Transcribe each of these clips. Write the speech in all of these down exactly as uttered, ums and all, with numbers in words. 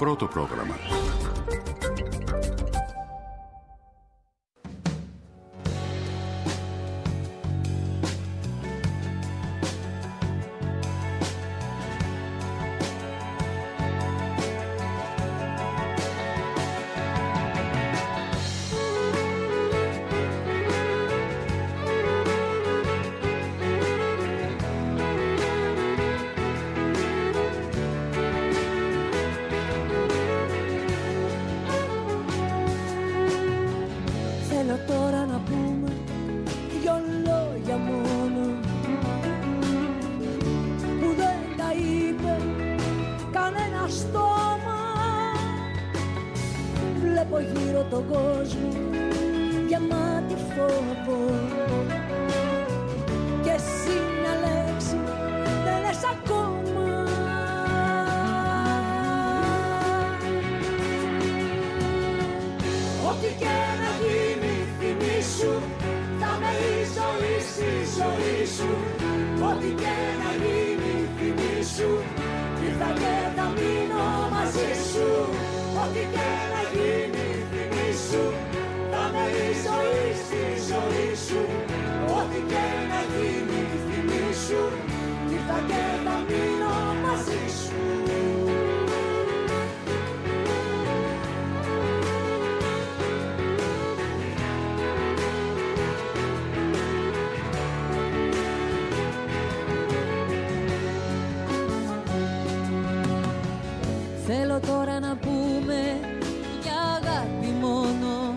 Πρώτο πρόγραμμα. Θέλω τώρα να πούμε για αγάπη μόνο,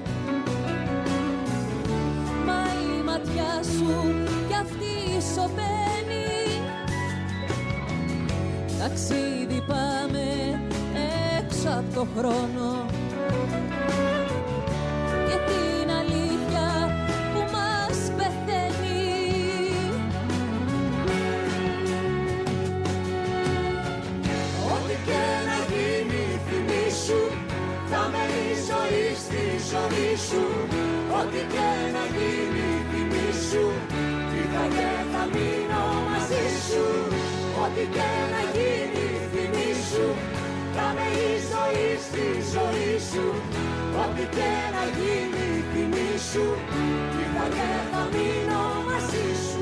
μα η ματιά σου κι αυτή σωπαίνει. Ταξίδι πάμε έξω από το χρόνο και την αλήθεια που μας πεθαίνει. Ό,τι και να γίνει θυμίσου, θα με η ζωή στη ζωή σου. Ό,τι και να γίνει θυμίσου, ήρθα και θα μείνω μαζί σου. Ό,τι και να γίνει θυμίσου, θα με η ζωή στη ζωή σου. Ό,τι και να γίνει θυμίσου, ήρθα και θα μείνω μαζί σου.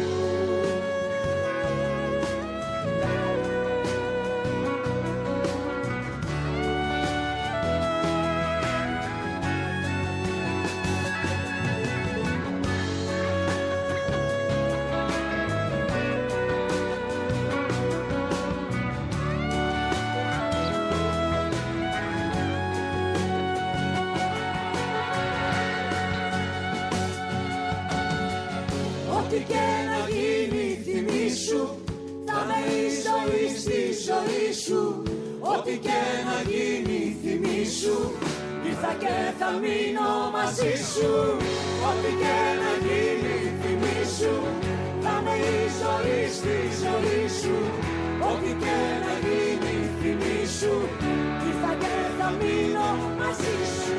Ό,τι και να γίνει θυμίσου, θα με η ζωή στη ζωή σου. Ό,τι και να γίνει θυμίσου, ήρθα και θα μείνω μαζί σου. Ό,τι και να γίνει θυμίσου, θα με η ζωή στη ζωή σου. Ό,τι και να γίνει θυμίσου, ήρθα και θα μείνω μαζί σου.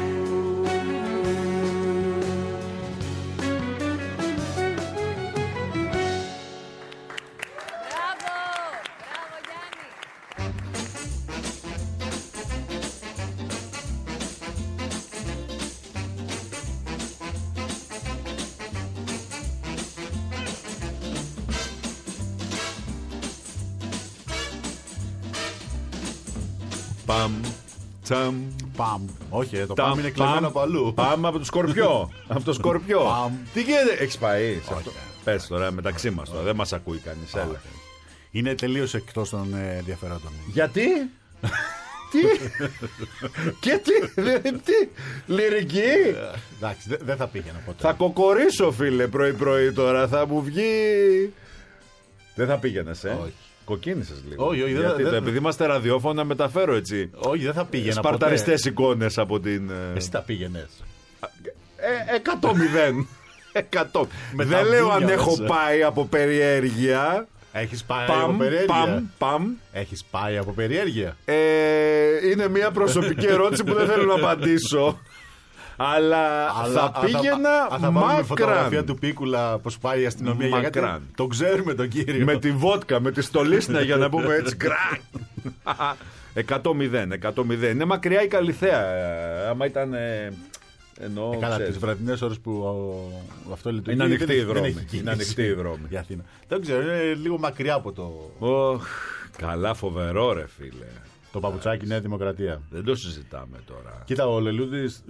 Παμ, τσαμ, παμ. Όχι, ε, το ταμ, παμ είναι κλεμμένο από αλλού. Παμ από το Σκορπιό. Από το Σκορπιό. Παμ. Τι γίνεται, έχεις πάει σε Όχι. αυτό? Πες τώρα μεταξύ μας τώρα, δεν μας ακούει κανείς. Έλα. Είναι τελείως εκτός των ε, ενδιαφερόντων μου. Γιατί? Τι? Και τι? Δε- Τι? Λυρική? Εντάξει, δεν δεν θα πήγαινα ποτέ. Θα κοκορίσω, φίλε, πρωί-πρωί τώρα. Θα μου βγει. Δεν θα πήγαινες, ε? Όχι. Κοκκίνησες λίγο. Όχι, όχι, δεν- Γιατί, δεν- το- επειδή είμαστε ραδιόφωνα, μεταφέρω έτσι Όχι, δεν θα πήγαινα σπαρταριστές εικόνες από την. ε, Εσύ τα πήγαινες. Ε, εκατό μηδέν. Εκατό. Με Δεν τα λέω αν μπούλια έχω μέσα. πάει από περιέργεια. Έχεις πάει από Παμ, περιέργεια. παμ, παμ. Έχεις πάει από περιέργεια. Ε, είναι μια προσωπική ερώτηση που δεν θέλω να απαντήσω. Αλλά, Αλλά θα αν πήγαινα αν θα βάλουμε φωτογραφία μακράν. του Πίκουλα πως πάει η αστυνομία. για Μακράν. κάτι, τον ξέρουμε τον κύριο. Με τη βότκα, με τη στολίσνα για να πούμε έτσι. Γκρακ. εκατό μηδέν, εκατό μηδέν. Είναι μακριά η Καλιθέα. Άμα ήταν. Ε, εννοώ, ε, καλά, ξέρεις. τις βραδινές ώρες που ο, αυτό λειτουργεί. Είναι ανοιχτή η δρόμη. Είναι Είναι ανοιχτή η δρόμη. Για Αθήνα. Δεν ξέρω, είναι λίγο μακριά από το. Oh, καλά, φοβερό, ρε φίλε. Το παπουτσάκι Νέα Δημοκρατία. Δεν το συζητάμε τώρα. Κοίτα, ο Λελούδης.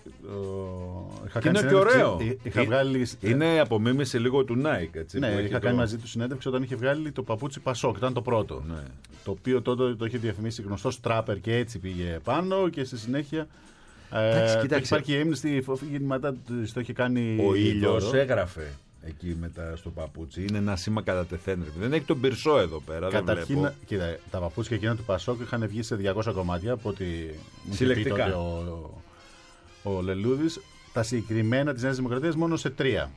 Είναι και ωραίο. Είχα βγάλει. Είναι απομίμηση λίγο του Nike. Έτσι, Ναι, που είχα το... κάνει μαζί του συνέντευξη όταν είχε βγάλει το παπούτσι Πασόκ. Ήταν το πρώτο. Ναι. Το οποίο τότε το είχε διαφημίσει γνωστό τράπερ και έτσι πήγε πάνω και στη συνέχεια. Εντάξει, ε, κοίταξε. Υπάρχει η έμνηστη, μετά το είχε κάνει. Ο ήλιος δώρο. έγραφε εκεί μετά στο παπούτσι. Είναι ένα σήμα κατά τεθέν. Δεν έχει τον πυρσό εδώ πέρα. Καταρχήν, δεν βλέπω. κοίτα, τα παπούτσια εκείνα του Πασόκ είχαν βγει σε διακόσια κομμάτια από ότι. Συλλεκτικά. Ο, ο, ο Λελούδης. Τα συγκεκριμένα τη Νέα Δημοκρατία μόνο σε τρία.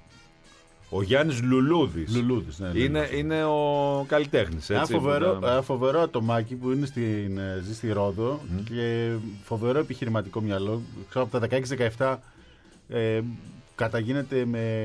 Ο Γιάννης Λουλούδης. Λουλούδης, ναι, είναι, είναι ο καλλιτέχνης. Ένα Έτσι, φοβερό, που... ένα φοβερό ατομάκι που είναι στην, ζει στη Ρόδο mm. και φοβερό επιχειρηματικό μυαλό. Ξέρω από τα δεκαέξι δεκαεπτά ε, καταγίνεται με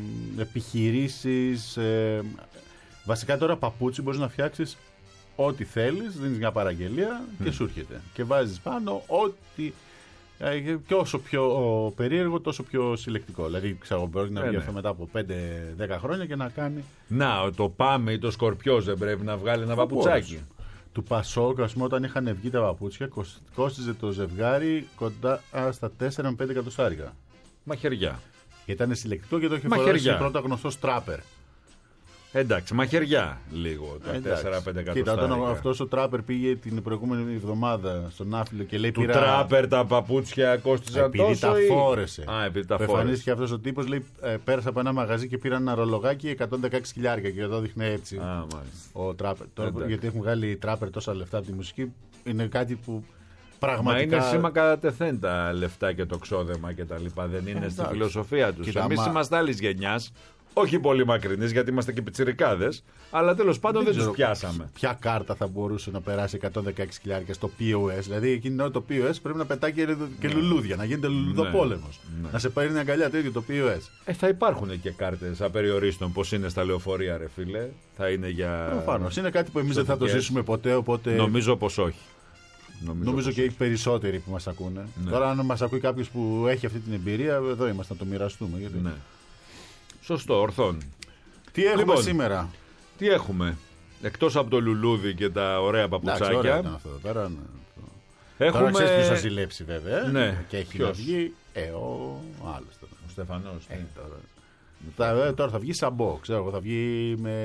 επιχειρήσεις. Ε, βασικά τώρα παπούτσι μπορείς να φτιάξεις ό,τι θέλεις, δίνεις μια παραγγελία και mm. σου έρχεται. Και βάζεις πάνω ό,τι. Και όσο πιο περίεργο, τόσο πιο συλλεκτικό. Δηλαδή, ξέρω, μπορεί να βγει αυτό μετά από πέντε δέκα χρόνια και να κάνει. Να, το Πάμε ή το Σκορπιός δεν πρέπει να βγάλει ένα παπουτσάκι. Του Πασόκ, α πούμε, όταν είχαν βγει τα παπούτσια, κόστιζε το ζευγάρι κοντά στα τέσσερα με πέντε εκατοστάρικα. Μαχαιριά. Ήταν συλλεκτικό και το είχε φορέσει πρώτα γνωστό τράπερ. Εντάξει, μαχαιριά λίγο. Τα τέσσερα πέντε εκατοστάρικα. Κοίτα, όταν αυτός ο τράπερ πήγε την προηγούμενη εβδομάδα στον Άφιλο και λέει. Του πήρα... τράπερ τα παπούτσια κόστιζαν επειδή τόσο. Τα ή... φόρεσε. Α, επειδή τα φόρεσε. Εμφανίστηκε αυτός ο τύπος, λέει, ε, πέρασα από ένα μαγαζί και πήρα ένα ρολογάκι εκατόν δεκαέξι χιλιάρικα και εδώ δείχνει έτσι. Α, ο τράπερ. Τώρα, γιατί έχουν βγάλει τράπερ τόσα λεφτά από τη μουσική, είναι κάτι που. Πραγματικά... Μα είναι σήμα κατά τεθέν τα λεφτά και το ξόδεμα και τα λοιπά. Δεν είναι ε, στη φιλοσοφία τους. Εμείς μα... είμαστε άλλης γενιάς. Όχι πολύ μακρινής, γιατί είμαστε και πιτσιρικάδες, αλλά τέλος πάντων δεν, δεν τους πιάσαμε. Ποια κάρτα θα μπορούσε να περάσει εκατόν δεκαέξι χιλιάρικα στο πι ο ες? Δηλαδή εκείνη την ώρα το πι ο ες πρέπει να πετάει και, και ναι. λουλούδια, να γίνεται λουλουδοπόλεμος. Ναι. Να σε παίρνει αγκαλιά το ίδιο το πι ο ες. Ε, θα υπάρχουν και κάρτες απεριορίστων, πώς είναι στα λεωφορεία, ρε φίλε. Θα είναι για. Προφανώς. Είναι κάτι που εμείς δεν θα το ζήσουμε ποτέ, οπότε. Νομίζω πως όχι. Νομίζω, Νομίζω και οι περισσότεροι που μας ακούνε. Ναι. Τώρα, αν μας ακούει κάποιος που έχει αυτή την εμπειρία, εδώ είμαστε να το μοιραστούμε. Γιατί... Ναι. Σωστό, ορθόν. Τι έχουμε λοιπόν, σήμερα. Τι έχουμε. Εκτός από το λουλούδι και τα ωραία παπουτσάκια. Εντάξει, ωραία ήταν αυτό εδώ πέρα. Έχουμε... Τώρα ξέρεις ποιος θα ζηλέψει βέβαια. Ναι. Και έχει να βγει. Ε, ο άλλος τώρα. Ο Στεφανός. Ε, τώρα. Θα, τώρα θα βγει σαμπό. Ξέρω, θα βγει με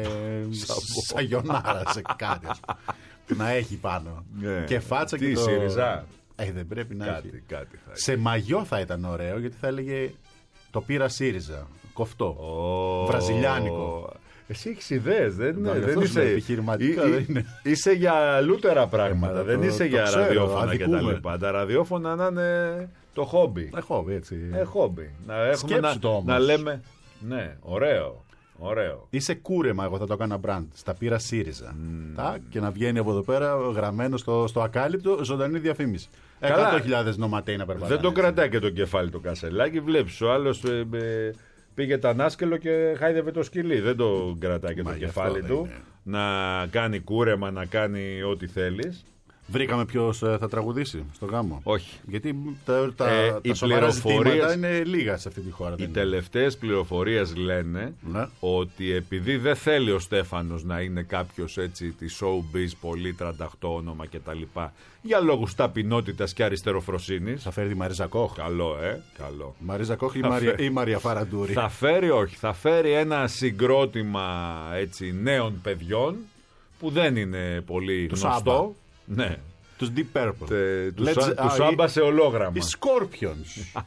σαγιονάρα σε κάτι. Να έχει πάνω. Yeah. Και φάτσα τι, και το... ΣΥΡΙΖΑ. Ε, δεν πρέπει να κάτι, έχει. Κάτι θα σε μαγιό θα ήταν ωραίο γιατί θα έλεγε το πήρα ΣΥΡΙΖΑ. Κοφτό. Oh. Βραζιλιάνικο. Εσύ έχεις ιδέες, δεν είναι. Δεν, δεν είσαι επιχειρηματικά. Ή, δεν είναι. Είσαι για λούτερα πράγματα. Ε, δεν το, είσαι το για ξέρω, ραδιόφωνα κτλ. Τα ραδιόφωνα να είναι το χόμπι. Ε, χόμπι, έτσι. Ε, χόμπι. Να έχουμε να, το να λέμε. Ναι, ωραίο. Ωραίο. Είσαι κούρεμα, εγώ θα το έκανα brand. Στα πήρα ΣΥΡΙΖΑ. Mm. Τα, και να βγαίνει από εδώ πέρα γραμμένο στο, στο ακάλυπτο ζωντανή διαφήμιση. εκατό χιλιάδες νοματέοι να περπατάνε. Δεν το κρατάει και το κεφάλι το κασελάκι. Βλέπεις ο άλλος ε, ε, πήγε τανάσκελο και χάιδευε το σκυλί. Δεν το κρατάει και Μα το κεφάλι του. Είναι. Να κάνει κούρεμα, να κάνει ό,τι θέλεις. Βρήκαμε ποιος θα τραγουδήσει στο γάμο. Όχι. Γιατί τα, τα, ε, τα σοβαρά ζητήματα είναι λίγα σε αυτή τη χώρα. Οι τελευταίες πληροφορίες λένε ναι. ότι επειδή δεν θέλει ο Στέφανος να είναι κάποιος έτσι τη showbiz, πολύ τρανταχτό όνομα κτλ. Για λόγους ταπεινότητας και αριστεροφροσύνης. Θα φέρει τη Μαρίζα Κόχ. Καλό, ε. Καλό. Μαρίζα Κόχ ή, Μαρία, ή Μαρία Φαραντούρη. Θα φέρει, όχι. Θα φέρει ένα συγκρότημα έτσι, νέων παιδιών που δεν είναι πολύ του γνωστό. Σάμπα. Ναι. Τους Deep Purple. Τους άμπα σε ολόγραμμα. Οι Scorpions.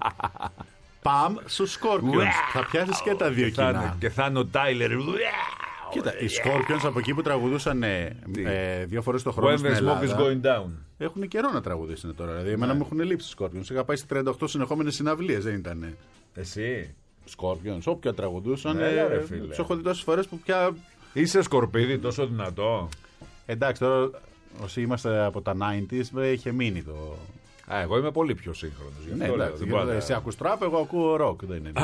Παμ στους Scorpions. Θα πιάσεις και τα δύο και κοινά. Θα, και θα είναι ο Τάιλερ. Κοίτα, οι Scorpions από εκεί που τραγουδούσαν ε, ε, δύο φορές το χρόνο When στην the smoke is going down. Έχουν καιρό να τραγουδήσουν τώρα. Δηλαδή, εμένα μου έχουν λείψει οι Scorpions. Είχα πάει σε τριάντα οκτώ συνεχόμενες συναυλίες, δεν ήταν. Εσύ. Scorpions, όποια τραγουδούσαν. Ναι, ε, ρε, τους έχω δει τόσες φορές που πια. Είσαι σκορπίδι τόσο δυνατό. Εντάξει, τώρα όσοι είμαστε από τα ενενήντα είχε μείνει το. Α, εγώ είμαι πολύ πιο σύγχρονος. Ναι, εντάξει, λέω, εσύ ακούς τραπ, εγώ ακούω ροκ.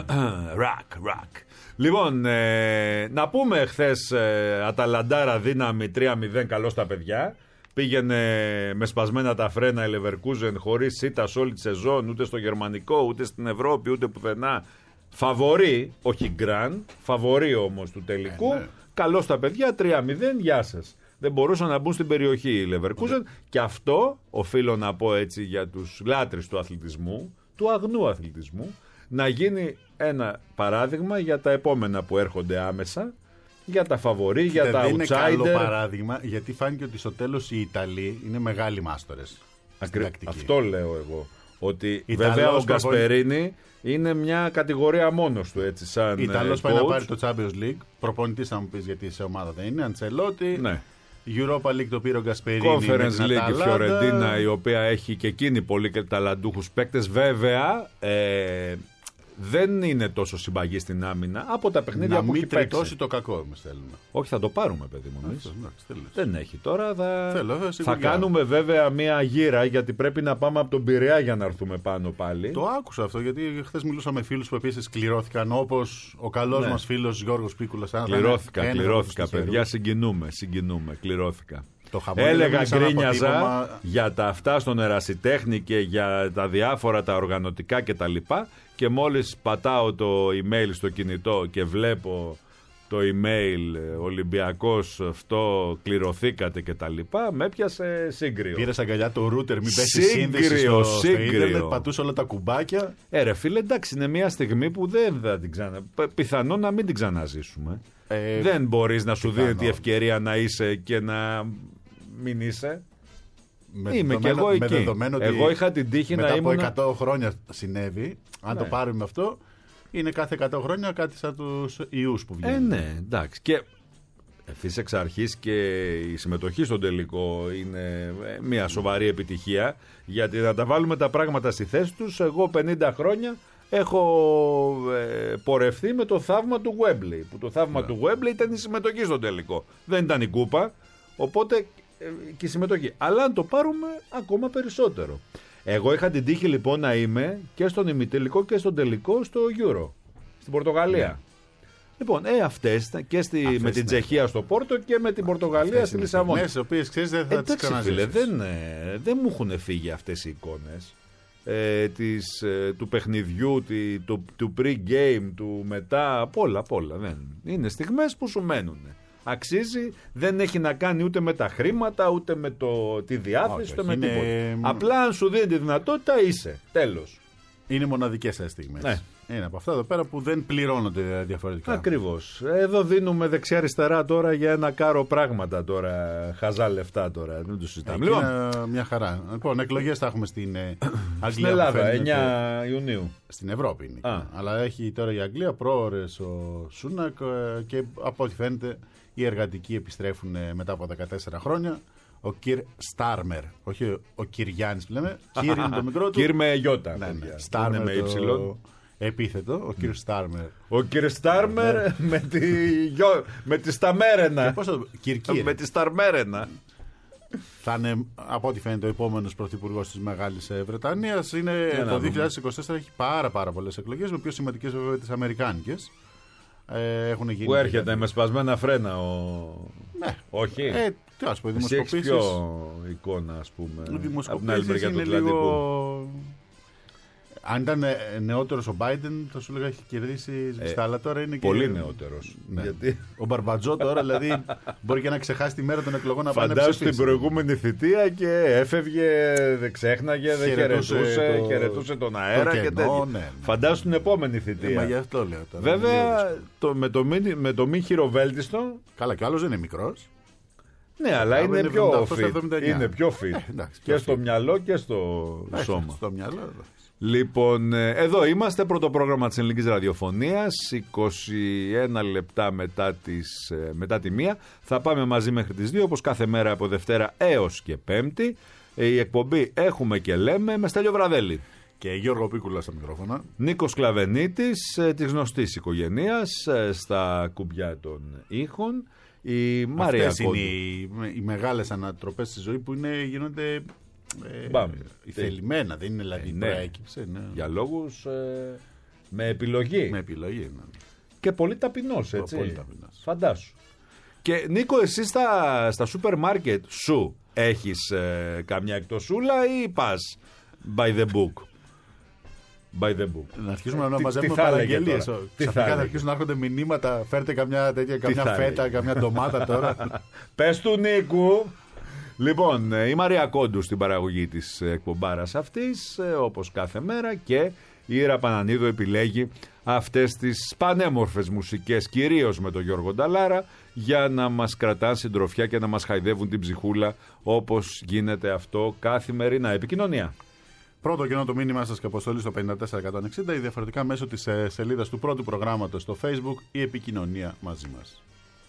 Ροκ, ροκ. Λοιπόν, ε, να πούμε χθες ε, Αταλαντάρα δύναμη τρία μηδέν καλό στα παιδιά. πήγαινε με σπασμένα τα φρένα η Leverkusen χωρίς ήττα όλη τη σεζόν, ούτε στο γερμανικό, ούτε στην Ευρώπη, ούτε πουθενά. Φαβορί, όχι γκραν, φαβορί όμως του τελικού. Ε, ναι. Καλώς τα παιδιά, τρία μηδέν, γεια σας. Δεν μπορούσαν να μπουν στην περιοχή η Leverkusen. Ναι. Και αυτό οφείλω να πω έτσι για τους λάτρεις του αθλητισμού, του αγνού αθλητισμού, να γίνει ένα παράδειγμα για τα επόμενα που έρχονται άμεσα, για τα φαβορί, για τα outsider. Δεν είναι καλό παράδειγμα, γιατί φάνηκε ότι στο τέλος οι Ιταλοί είναι μεγάλοι μάστορες. Ακρι... Αυτό λέω εγώ. Ότι Ιταλός βέβαια ο Γκασπερίνη είναι μια κατηγορία μόνος του, έτσι, σαν Ιταλός πάει να πάρει το Champions League. Προπονητής θα μου πεις, γιατί σε ομάδα δεν είναι. Αντσελότη. Ναι. Europa League το πήρε ο Γκασπερίνη. Conference League η Φιωρεντίνα, η οποία έχει και εκείνη πολύ ταλαντούχους παίκτες. Βέβαια, ε, δεν είναι τόσο συμπαγή στην άμυνα από τα παιχνίδια να που έχει παίξει. Να μην τριτώσει το κακό, εμείς θέλουμε. Όχι, θα το πάρουμε, παιδί μου. Εμείς. Δεν έχει τώρα. Θα, Θέλω, θα κάνουμε βέβαια μία γύρα, γιατί πρέπει να πάμε από τον Πειραιά για να έρθουμε πάνω πάλι. Το άκουσα αυτό, γιατί χθες μιλούσα με φίλους που επίσης κληρώθηκαν, όπως ο καλός ναι. μας φίλος Γιώργος Πίκουλας. Κληρώθηκα, κληρώθηκα, παιδιά. Συγκινούμε, συγκινούμε. Κληρώθηκα. Έλεγα, γκρίνιαζα αποτύπωμα... για τα αυτά στον ερασιτέχνη και για τα διάφορα τα οργανωτικά κτλ. Και μόλις πατάω το email στο κινητό και βλέπω το email Ολυμπιακός αυτό, κληρωθήκατε κτλ, με έπιασε σύγκριο. Πήρες αγκαλιά το ρούτερ, μην πέσει σύνδεση στο, στο ίντερνετ, πατούσε όλα τα κουμπάκια. Ε ρε φίλε, εντάξει, είναι μια στιγμή που δεν θα την ξανα... πιθανόν να μην την ξαναζήσουμε. Ε, δεν μπορείς να σου δίνει τη ευκαιρία να είσαι και να μην είσαι. Με Είμαι και εγώ εκεί. Με εγώ είχα την τύχη μετά να ήμουν. Μετά από εκατό χρόνια συνέβη. Αν ναι. το πάρουμε αυτό, είναι κάθε εκατό χρόνια κάτι σαν τους ιούς που βγαίνουν. Ε, ναι, εντάξει. Και ευθύς εξ αρχής και η συμμετοχή στον τελικό είναι μια σοβαρή επιτυχία. Γιατί να τα βάλουμε τα πράγματα στη θέση τους, εγώ πενήντα χρόνια έχω ε, πορευθεί με το θαύμα του Wembley. Που το θαύμα yeah. του Wembley ήταν η συμμετοχή στον τελικό. Δεν ήταν η κούπα. Οπότε και η συμμετοχή. Αλλά αν το πάρουμε ακόμα περισσότερο. Εγώ είχα την τύχη λοιπόν να είμαι και στον ημιτελικό και στον τελικό στο Euro. Στην Πορτογαλία. Yeah. Λοιπόν, ε, αυτές και στη, αυτές με την ναι. Τσεχία στο Πόρτο και με την Πορτογαλία αυτές στη Λισαβόνα. Αυτές οι οποίες ξέρεις δεν θα τις ξαναζήσεις. Δεν, ε, δεν μου έχουν φύγει αυτές οι εικόνες. Ε, της, ε, του παιχνιδιού, τη, του, του pre-game, του μετά, απ' όλα, απ' όλα. Δεν. Είναι στιγμές που σου μένουν. Αξίζει, δεν έχει να κάνει ούτε με τα χρήματα, ούτε με το, τη διάθεση, ούτε με είναι... τίποτα. Απλά αν σου δίνει τη δυνατότητα είσαι. Τέλος. Είναι μοναδικές αυτές στιγμές. Ναι. Είναι από αυτά εδώ πέρα που δεν πληρώνονται διαφορετικά. Ακριβώς. Εδώ δίνουμε δεξιά-αριστερά τώρα για ένα κάρο πράγματα τώρα. Χαζά λεφτά τώρα. Δεν το συζητάμε. Λοιπόν, μια χαρά. Λοιπόν, εκλογές θα έχουμε στην Αγγλία. Στην Ελλάδα, εννιά Ιουνίου. Στην Ευρώπη είναι. Α. Αλλά έχει τώρα η Αγγλία πρόωρες ο Σούνακ και από ό,τι φαίνεται οι εργατικοί επιστρέφουν μετά από δεκατέσσερα χρόνια. Ο Κυρ Στάρμερ, όχι ο Κυριάννης που λέμε. Κυρ είναι το μικρό του. Κυρ με γιώτα. Ναι, ναι. Στάρμερ με υψηλό. Επίθετο, ο Κυρ Στάρμερ. Ο Κυρ Στάρμερ με τη, με τη Σταμέρενα. Το... Κυρ Κυρ. Με τη Σταρμέρενα. Θα είναι από ό,τι φαίνεται ο επόμενος πρωθυπουργός της Μεγάλης Βρετανίας. Είναι yeah, το δύο χιλιάδες είκοσι τέσσερα έχει πάρα, πάρα πολλές εκλογές, με πιο σημαντικές βέβαια τις αμερικάνικες. Ε, έχουν γίνει. Που έρχεται δηλαδή με σπασμένα φρένα ο. Ναι. Όχι. Ε, τι ας πω, οι δημοσκοπήσεις. Πιο εικόνα, ας πούμε. Οι δημοσκοπήσεις είναι λίγο. Αν ήταν νεότερος ο Μπάιντεν, θα σου λέγα έχει κερδίσει σβηστά, ε, αλλά τώρα είναι και. Πολύ νεότερος. Ναι. Γιατί... Ο Μπαρμπατζό τώρα, δηλαδή, μπορεί και να ξεχάσει τη μέρα των εκλογών να πάει να ψηφίσει. Φαντάσου την προηγούμενη θητεία και έφευγε, δεν ξέχναγε, δεν χαιρετούσε, το... χαιρετούσε τον αέρα το και τέτοια. Ναι, ναι. Φαντάσου την επόμενη θητεία. Ε, μα γι' αυτό λέω τώρα. Βέβαια, το, με, το μη, με το μη χειροβέλτιστο. Καλά, κι άλλος δεν είναι μικρός. Ναι, αλλά είναι, είναι, πιο fit. είναι πιο fit. Ε, εντάξει, και στο μυαλό και στο ε, σώμα. Στο μυαλό, λοιπόν, εδώ είμαστε, πρώτο πρόγραμμα της Ελληνικής Ραδιοφωνίας, είκοσι ένα λεπτά μετά, τις, μετά τη μία. Θα πάμε μαζί μέχρι τις δύο, όπως κάθε μέρα από Δευτέρα έως και Πέμπτη. Η εκπομπή Έχουμε και Λέμε με Στέλιο Βραδέλη. Και Γιώργο Πίκουλα στα μικρόφωνα. Νίκος Κλαβενίτης, της γνωστής οικογένειας, στα κουμπιά των ήχων. Η Μαρία Αυτές είναι οι, οι μεγάλες ανατροπές στη ζωή που είναι, γίνονται ε, θελημένα, δεν είναι δηλαδή ε, ναι. προέκυψε. Ναι. Για λόγους ε, με επιλογή. Με επιλογή, ναι. Και πολύ ταπεινός, έτσι. Πολύ ταπεινός. Φαντάσου. Και Νίκο, εσύ στα, στα σούπερ μάρκετ σου Έχεις ε, καμιά εκτοσούλα ή πας by the book? By the book. Να αρχίσουμε να τι, μαζεύουμε τι θα παραγγελίες. Ξαφνικά θα αρχίσουν να έρχονται μηνύματα. Φέρτε καμιά τέτοια, καμιά φέτα, καμιά ντομάτα τώρα. Πες του Νίκου. Λοιπόν, η Μαρία Κόντου στην παραγωγή της εκπομπάρας αυτής, όπως κάθε μέρα, και η Ήρα Πανανίδου επιλέγει αυτές τις πανέμορφες μουσικές, κυρίως με τον Γιώργο Νταλάρα, για να μας κρατάνε συντροφιά και να μας χαϊδεύουν την ψυχούλα, όπως γίνεται αυτό καθημερινά. Επικοινωνία. Πρώτο κοινό το μήνυμά σας και αποστολή στο πέντε τέσσερα εκατόν εξήντα ή διαφορετικά μέσω της σελίδας του πρώτου προγράμματος στο Facebook ή επικοινωνία μαζί μας.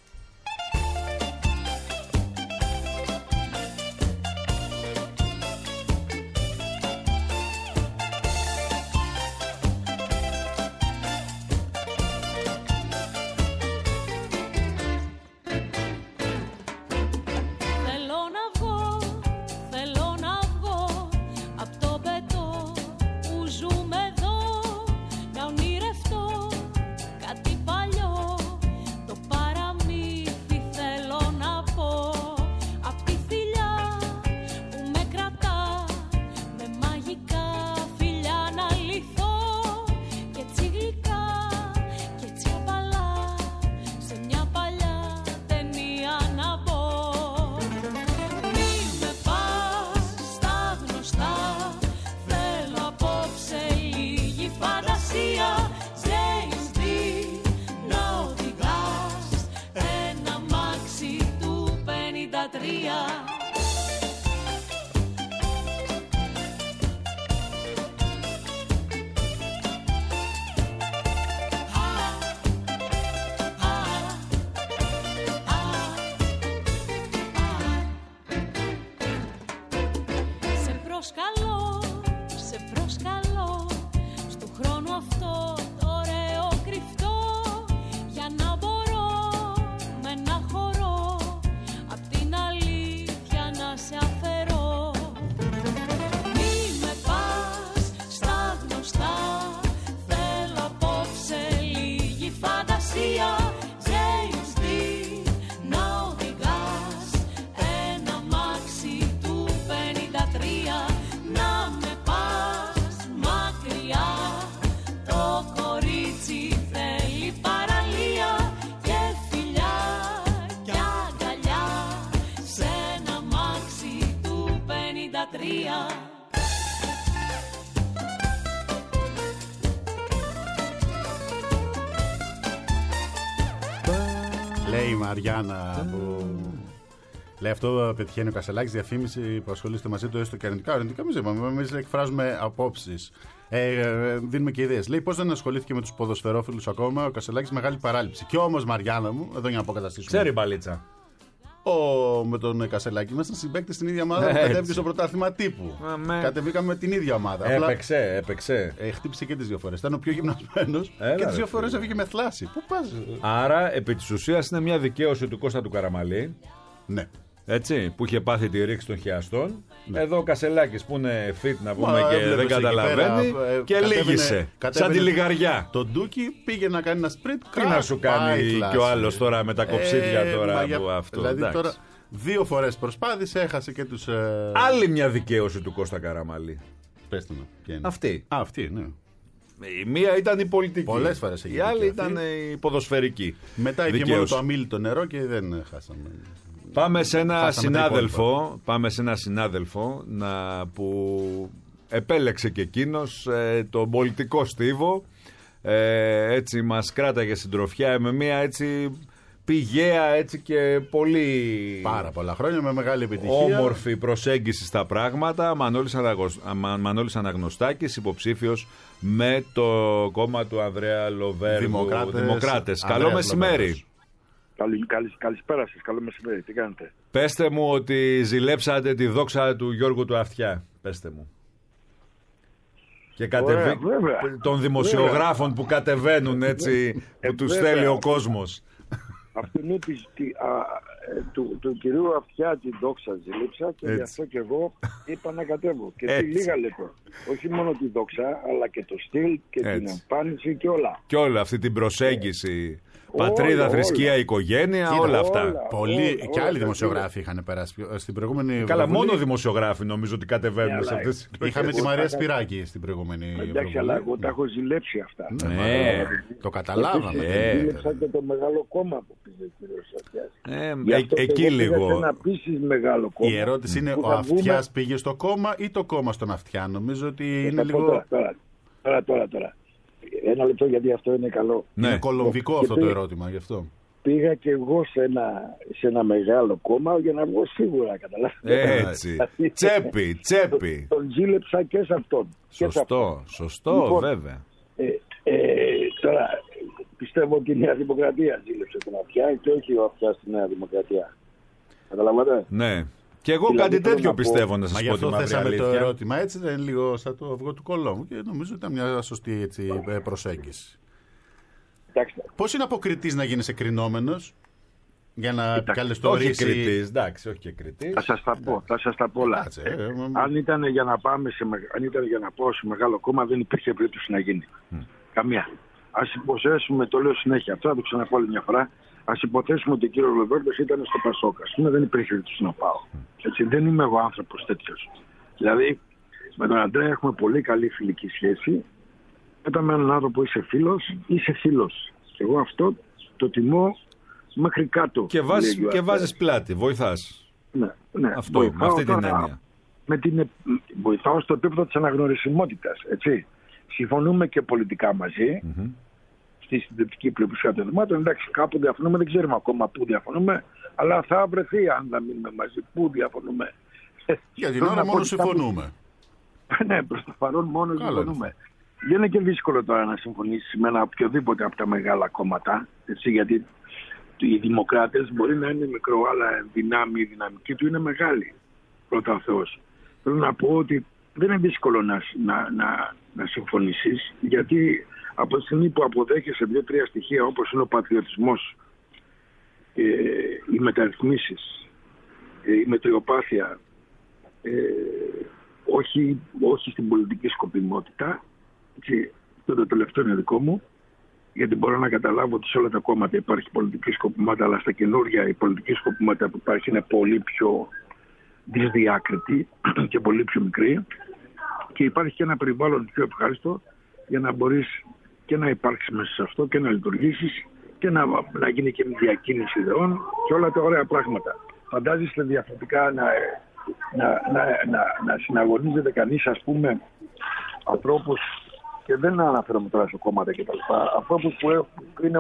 Λέει η Μαριάννα που λέει αυτό πετυχαίνει ο Κασελάκης, διαφήμιση που ασχολείστε μαζί του έστω και αρνητικά. Αρνητικά μην είπαμε, εμείς εκφράζουμε απόψεις. Ε, ε, δίνουμε και ιδέες. Λέει πώς δεν ασχολήθηκε με τους ποδοσφαιρόφιλους ακόμα ο Κασελάκης, μεγάλη παράληψη. Και όμως Μαριάννα μου, εδώ για να αποκαταστήσουμε. Ξέρει μπαλίτσα. Ο, με τον Κασελάκη ήμασταν συμπαίκτες στην ίδια ομάδα που κατέβηκε στο πρωτάθλημα τύπου. Αμέ. Κατεβήκαμε την ίδια ομάδα. Έπαιξε, Απλά, έπαιξε. Ε, χτύπησε και τις δύο φορές. Ήταν ο πιο γυμνασμένος και τις δύο φορές έφυγε με θλάση. Πού πας? Άρα, επί της ουσίας είναι μια δικαίωση του Κώστα του Καραμαλή. Ναι. Έτσι, που είχε πάθει τη ρήξη των χιαστών. Ναι. Εδώ ο Κασελάκης που είναι fit να πούμε Μα, και δεν καταλαβαίνει πέρα, ε, και κατέβαινε, λύγησε. Κατέβαινε, σαν τη λιγαριά. Το Ντούκι πήγε να κάνει ένα σπριτ. Τι να σου κάνει και ο άλλος τώρα με τα κοψίδια ε, τώρα για, που αυτό. Δηλαδή εντάξει. Τώρα δύο φορές προσπάθησε, έχασε και τους. Ε... Άλλη μια δικαίωση του Κώστα Καραμαλή. Πες μου. Αυτή. Α, αυτή, ναι. Η μία ήταν η πολιτική. Πολλές φορές η άλλη ήταν η ποδοσφαιρική. Μετά είχε μόνο το αμίλητο νερό και δεν χάσαμε. Πάμε σε ένα συνάδελφο, πάμε σε ένα συνάδελφο να, που επέλεξε και εκείνος ε, τον πολιτικό στίβο, ε, έτσι μας κράταγε συντροφιά με μια έτσι πηγαία έτσι και πολύ πάρα πολλά χρόνια με μεγάλη επιτυχία, όμορφη προσέγγιση στα πράγματα. Μανώλης, Αναγος... Μανώλης Αναγνωστάκης, υποψήφιος με το κόμμα του Ανδρέα Λοβέρδου, Δημοκράτες. Δημοκράτες. Καλό μεσημέρι. Καλη, καλη, καλησπέρα σας, καλό μεσημέρι, τι κάνετε? Πέστε μου ότι ζηλέψατε τη δόξα του Γιώργου του Αυτιά, πέστε μου. Και κατεβεί... Ωραία, των δημοσιογράφων βέβαια. Που κατεβαίνουν έτσι, που ε, τους βέβαια. Θέλει ο κόσμος. Αυτήν τη, τη, του, του κυρίου Αυτιά την δόξα ζηλέψα και γι' αυτό και εγώ είπα να κατέβω. Και τι λίγα λεπτό. Όχι μόνο τη δόξα, αλλά και το στυλ και έτσι. Την εμφάνιση και όλα. Και όλα αυτή την προσέγγιση. Πατρίδα, όλα, θρησκεία, όλα. οικογένεια, Κοίτα, όλα αυτά. όλα. Πολλοί όλα, και άλλοι όλα, δημοσιογράφοι είχαν περάσει στην προηγούμενη. Καλά, Ευρωβουλή. μόνο δημοσιογράφοι νομίζω ότι κατεβαίνουν Ναι, σε αλλά αυτές τις εκλογές. Είχαμε τη Εγώ Μαρία τα- Σπυράκη στην προηγούμενη. Εντάξει, Ευρωβουλή. αλλά εγώ τα έχω ζηλέψει αυτά. Ναι. Το καταλάβαμε. Ε, Ζήλεψα και το μεγάλο κόμμα που πήγε ο κύριος Αυτιάς. Ε, Γι' αυτό ε, και εκεί εγώ πήγα σε λίγο. ένα επίσης μεγάλο κόμμα. Η ερώτηση είναι, που ο θα βγούμε- Αυτιάς πήγε στο κόμμα ή το κόμμα στον Αυτιά? Νομίζω ότι Θα είναι πω λίγο. Τώρα, τώρα, τώρα, τώρα, τώρα. Ένα λεπτό γιατί αυτό είναι καλό. Ναι. Είναι κολομβικό Και αυτό το πήγα- ερώτημα, γι' αυτό. Πήγα και εγώ σε ένα, σε ένα μεγάλο κόμμα για να βγω σίγουρα, καταλάβετε. Έτσι. Τσέπη, τσέπη. Τον ζήλεψα και σε αυτόν. Και σε αυτόν. Σωστό, σωστό, Λοιπόν, βέβαια. Ε, ε, τώρα πιστεύω ότι η Νέα Δημοκρατία ζήλεψε τον Αυτιά και όχι ο Αυτιάς στη Νέα Δημοκρατία. Καταλαβαίνετε. Ναι. Και εγώ Δηλαδή, κάτι θέλω τέτοιο να πω- πιστεύω να Μα σας γι' πω αυτό τη μαύρη θέσαμε το αλήθεια. ερώτημα. Έτσι δεν είναι λίγο σαν το αυγό του κολόμου. Και νομίζω ότι ήταν μια σωστή έτσι, προσέγγιση. Κοιτάξτε, Πώς είναι αποκριτής να γίνεις εκκρινόμενος για να Όχι επικαλεστορήσει. κριτής, εντάξει, όχι και κριτής. θα σας τα πω, θα σας τα πω όλα. Κάτσε, ε, ε, Αν ήταν για να πάμε σε, μεγα- αν ήταν για να πάω σε μεγάλο κόμμα δεν υπήρχε περίπτωση να γίνει. Καμία. Ας υποθέσουμε, το λέω συνέχεια, αυτό θα το ξαναπώ άλλη μια φορά. Ας υποθέσουμε ότι ο κύριος Λοβέρδος ήταν στο Πασόκα. Ας πούμε, δεν υπήρχε περίπτωση να πάω. Έτσι, δεν είμαι εγώ άνθρωπος τέτοιος. Δηλαδή, με τον Αντρέα έχουμε πολύ καλή φιλική σχέση. Όταν με έναν άνθρωπο είσαι φίλος, είσαι φίλος. Και εγώ αυτό το τιμώ μέχρι κάτω. Και, βάζεις, λέγει ο και Αντρέας. βάζεις πλάτη, βοηθάς. Ναι, ναι. Αυτό, με Βοηθάω αυτή την τώρα, έννοια. Με την, ε- βοηθάω στο επίπεδο της αναγνωρισιμότητας, έτσι. Συμφωνούμε και πολιτικά μαζί, Μμμ. στη συντριπτική πλειοψηφία των δημάτων. Εντάξει, κάπου διαφωνούμε, δεν ξέρουμε ακόμα πού διαφωνούμε, αλλά θα βρεθεί αν θα μείνουμε μαζί. Πού διαφωνούμε. Για την Θέλω ώρα να πω μόνο ότι κάπου- συμφωνούμε. Ναι, προς το παρόν μόνο Καλά συμφωνούμε. Δεν είναι και δύσκολο τώρα να συμφωνήσει με ένα οποιοδήποτε από τα μεγάλα κόμματα, έτσι, γιατί οι δημοκράτες μπορεί να είναι μικρό, αλλά δυνάμει, η δυναμική του είναι μεγάλη. Πρώτα ο Θεός. Θέλω να πω ότι δεν είναι δύσκολο να, να, να, να συμφωνήσεις, γιατί από τη στιγμή που αποδέχεσαι δύο-τρία στοιχεία όπως είναι ο πατριωτισμός, ε, οι μεταρρυθμίσεις, ε, η μετριοπάθεια, ε, όχι, όχι στην πολιτική σκοπιμότητα, έτσι, αυτό το τελευταίο είναι δικό μου, γιατί μπορώ να καταλάβω ότι σε όλα τα κόμματα υπάρχει πολιτική σκοπιμότητα, αλλά στα καινούργια η πολιτική σκοπιμότητα που υπάρχει είναι πολύ πιο δυσδιάκριτη και πολύ πιο μικρή, και υπάρχει και ένα περιβάλλον πιο ευχάριστο για να μπορείς και να υπάρξεις μέσα σε αυτό και να λειτουργήσεις και να, να γίνει και μια διακίνηση ιδεών και όλα τα ωραία πράγματα. Φαντάζεστε διαφορετικά να, να, να, να, να συναγωνίζεται κανείς, ας πούμε, ανθρώπους, και δεν αναφέρομαι τώρα σε κόμματα και τα λοιπά, ανθρώπους που, έχουν, που είναι,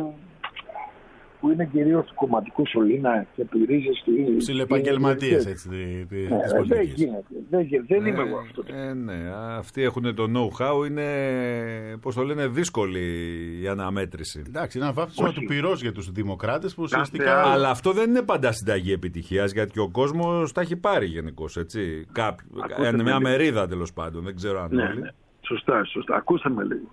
που είναι κυρίως του κομματικού σωλήνα και του ρίζες του. Ψιλοεπαγγελματίες έτσι τη- τη- της Ναι, δεν πολιτικής. γίνεται. Δεν, γίνεται, δεν είμαι Ε, εγώ αυτό. ε, ναι, αυτοί έχουν το know-how, είναι, πώς το λένε, δύσκολη η αναμέτρηση. Εντάξει, είναι ένα βάφτισμα Όχι. του πυρός για τους δημοκράτες που ουσιαστικά. άλλο. Αλλά αυτό δεν είναι πάντα συνταγή επιτυχίας, γιατί και ο κόσμος τα έχει πάρει γενικώς, έτσι. Κάποιοι, Ακούστε ε, με μια λίγο. μερίδα τέλος πάντων, δεν ξέρω αν Ναι, όλοι. ναι. Σωστά, σωστά. Ακούστε με λίγο.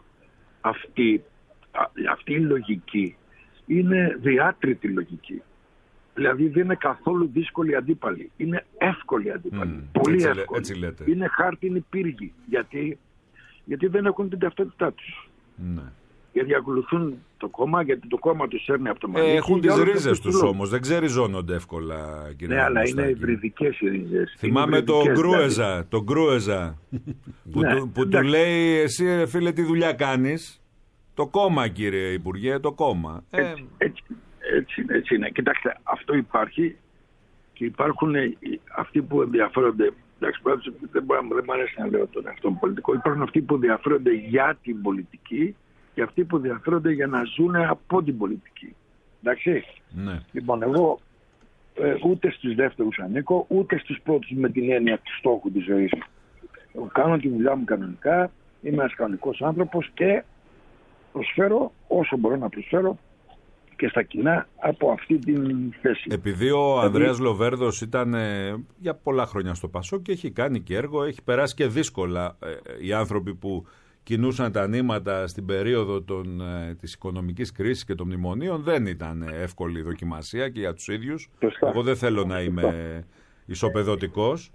Αυτή, α, αυτή η λογική είναι διάτρητη λογική. Δηλαδή δεν είναι καθόλου δύσκολη αντίπαλη. Είναι εύκολη αντίπαλη. Μμμ, Πολύ έτσι λέ- εύκολη. έτσι λέτε. Είναι χάρτινοι πύργοι. Γιατί, γιατί δεν έχουν την ταυτότητά τους. Ναι. Γιατί ακολουθούν το κόμμα, γιατί το κόμμα τους έρνει από το μανίκι. Ε, έχουν για τις όλους ρίζες αυτούς τους λόγους. όμως, δεν ξεριζώνονται εύκολα, κύριε Ναι, αλλά Μουστάκη. είναι υβριδικές οι ρίζες. Θυμάμαι Είναι τον υβριδικές, δηλαδή. Γκρούεζα, τον Γκρούεζα, που, Ναι, του, που του εντάξει. λέει, εσύ ρε φίλε τι δουλειά κάνεις? Το κόμμα, κύριε Υπουργέ, το κόμμα. Ε, Έτσι, έτσι, έτσι, είναι, έτσι είναι. Κοιτάξτε, αυτό υπάρχει και υπάρχουν ε, αυτοί που ενδιαφέρονται. Εντάξει, πράγματι, δεν, μπορεί, δεν μου αρέσει να λέω τον εαυτό μου πολιτικό. Υπάρχουν αυτοί που ενδιαφέρονται για την πολιτική και αυτοί που ενδιαφέρονται για να ζουν από την πολιτική. Εντάξει. ναι. Λοιπόν, εγώ ε, ούτε στους δεύτερους ανήκω, ούτε στους πρώτους με την έννοια του στόχου της ζωής μου. Εγώ κάνω τη δουλειά μου κανονικά, είμαι ένας κανονικός άνθρωπος και προσφέρω όσο μπορώ να προσφέρω και στα κοινά από αυτή την θέση. Επειδή ο Ανδρέας Λοβέρδος ήταν ε, για πολλά χρόνια στο Πασόκ και έχει κάνει και έργο, έχει περάσει και δύσκολα ε, οι άνθρωποι που κινούσαν τα νήματα στην περίοδο των, ε, της οικονομικής κρίσης και των μνημονίων, δεν ήταν εύκολη η δοκιμασία και για τους ίδιους. Σωστά. Εγώ δεν θέλω να είμαι ισοπεδωτικός.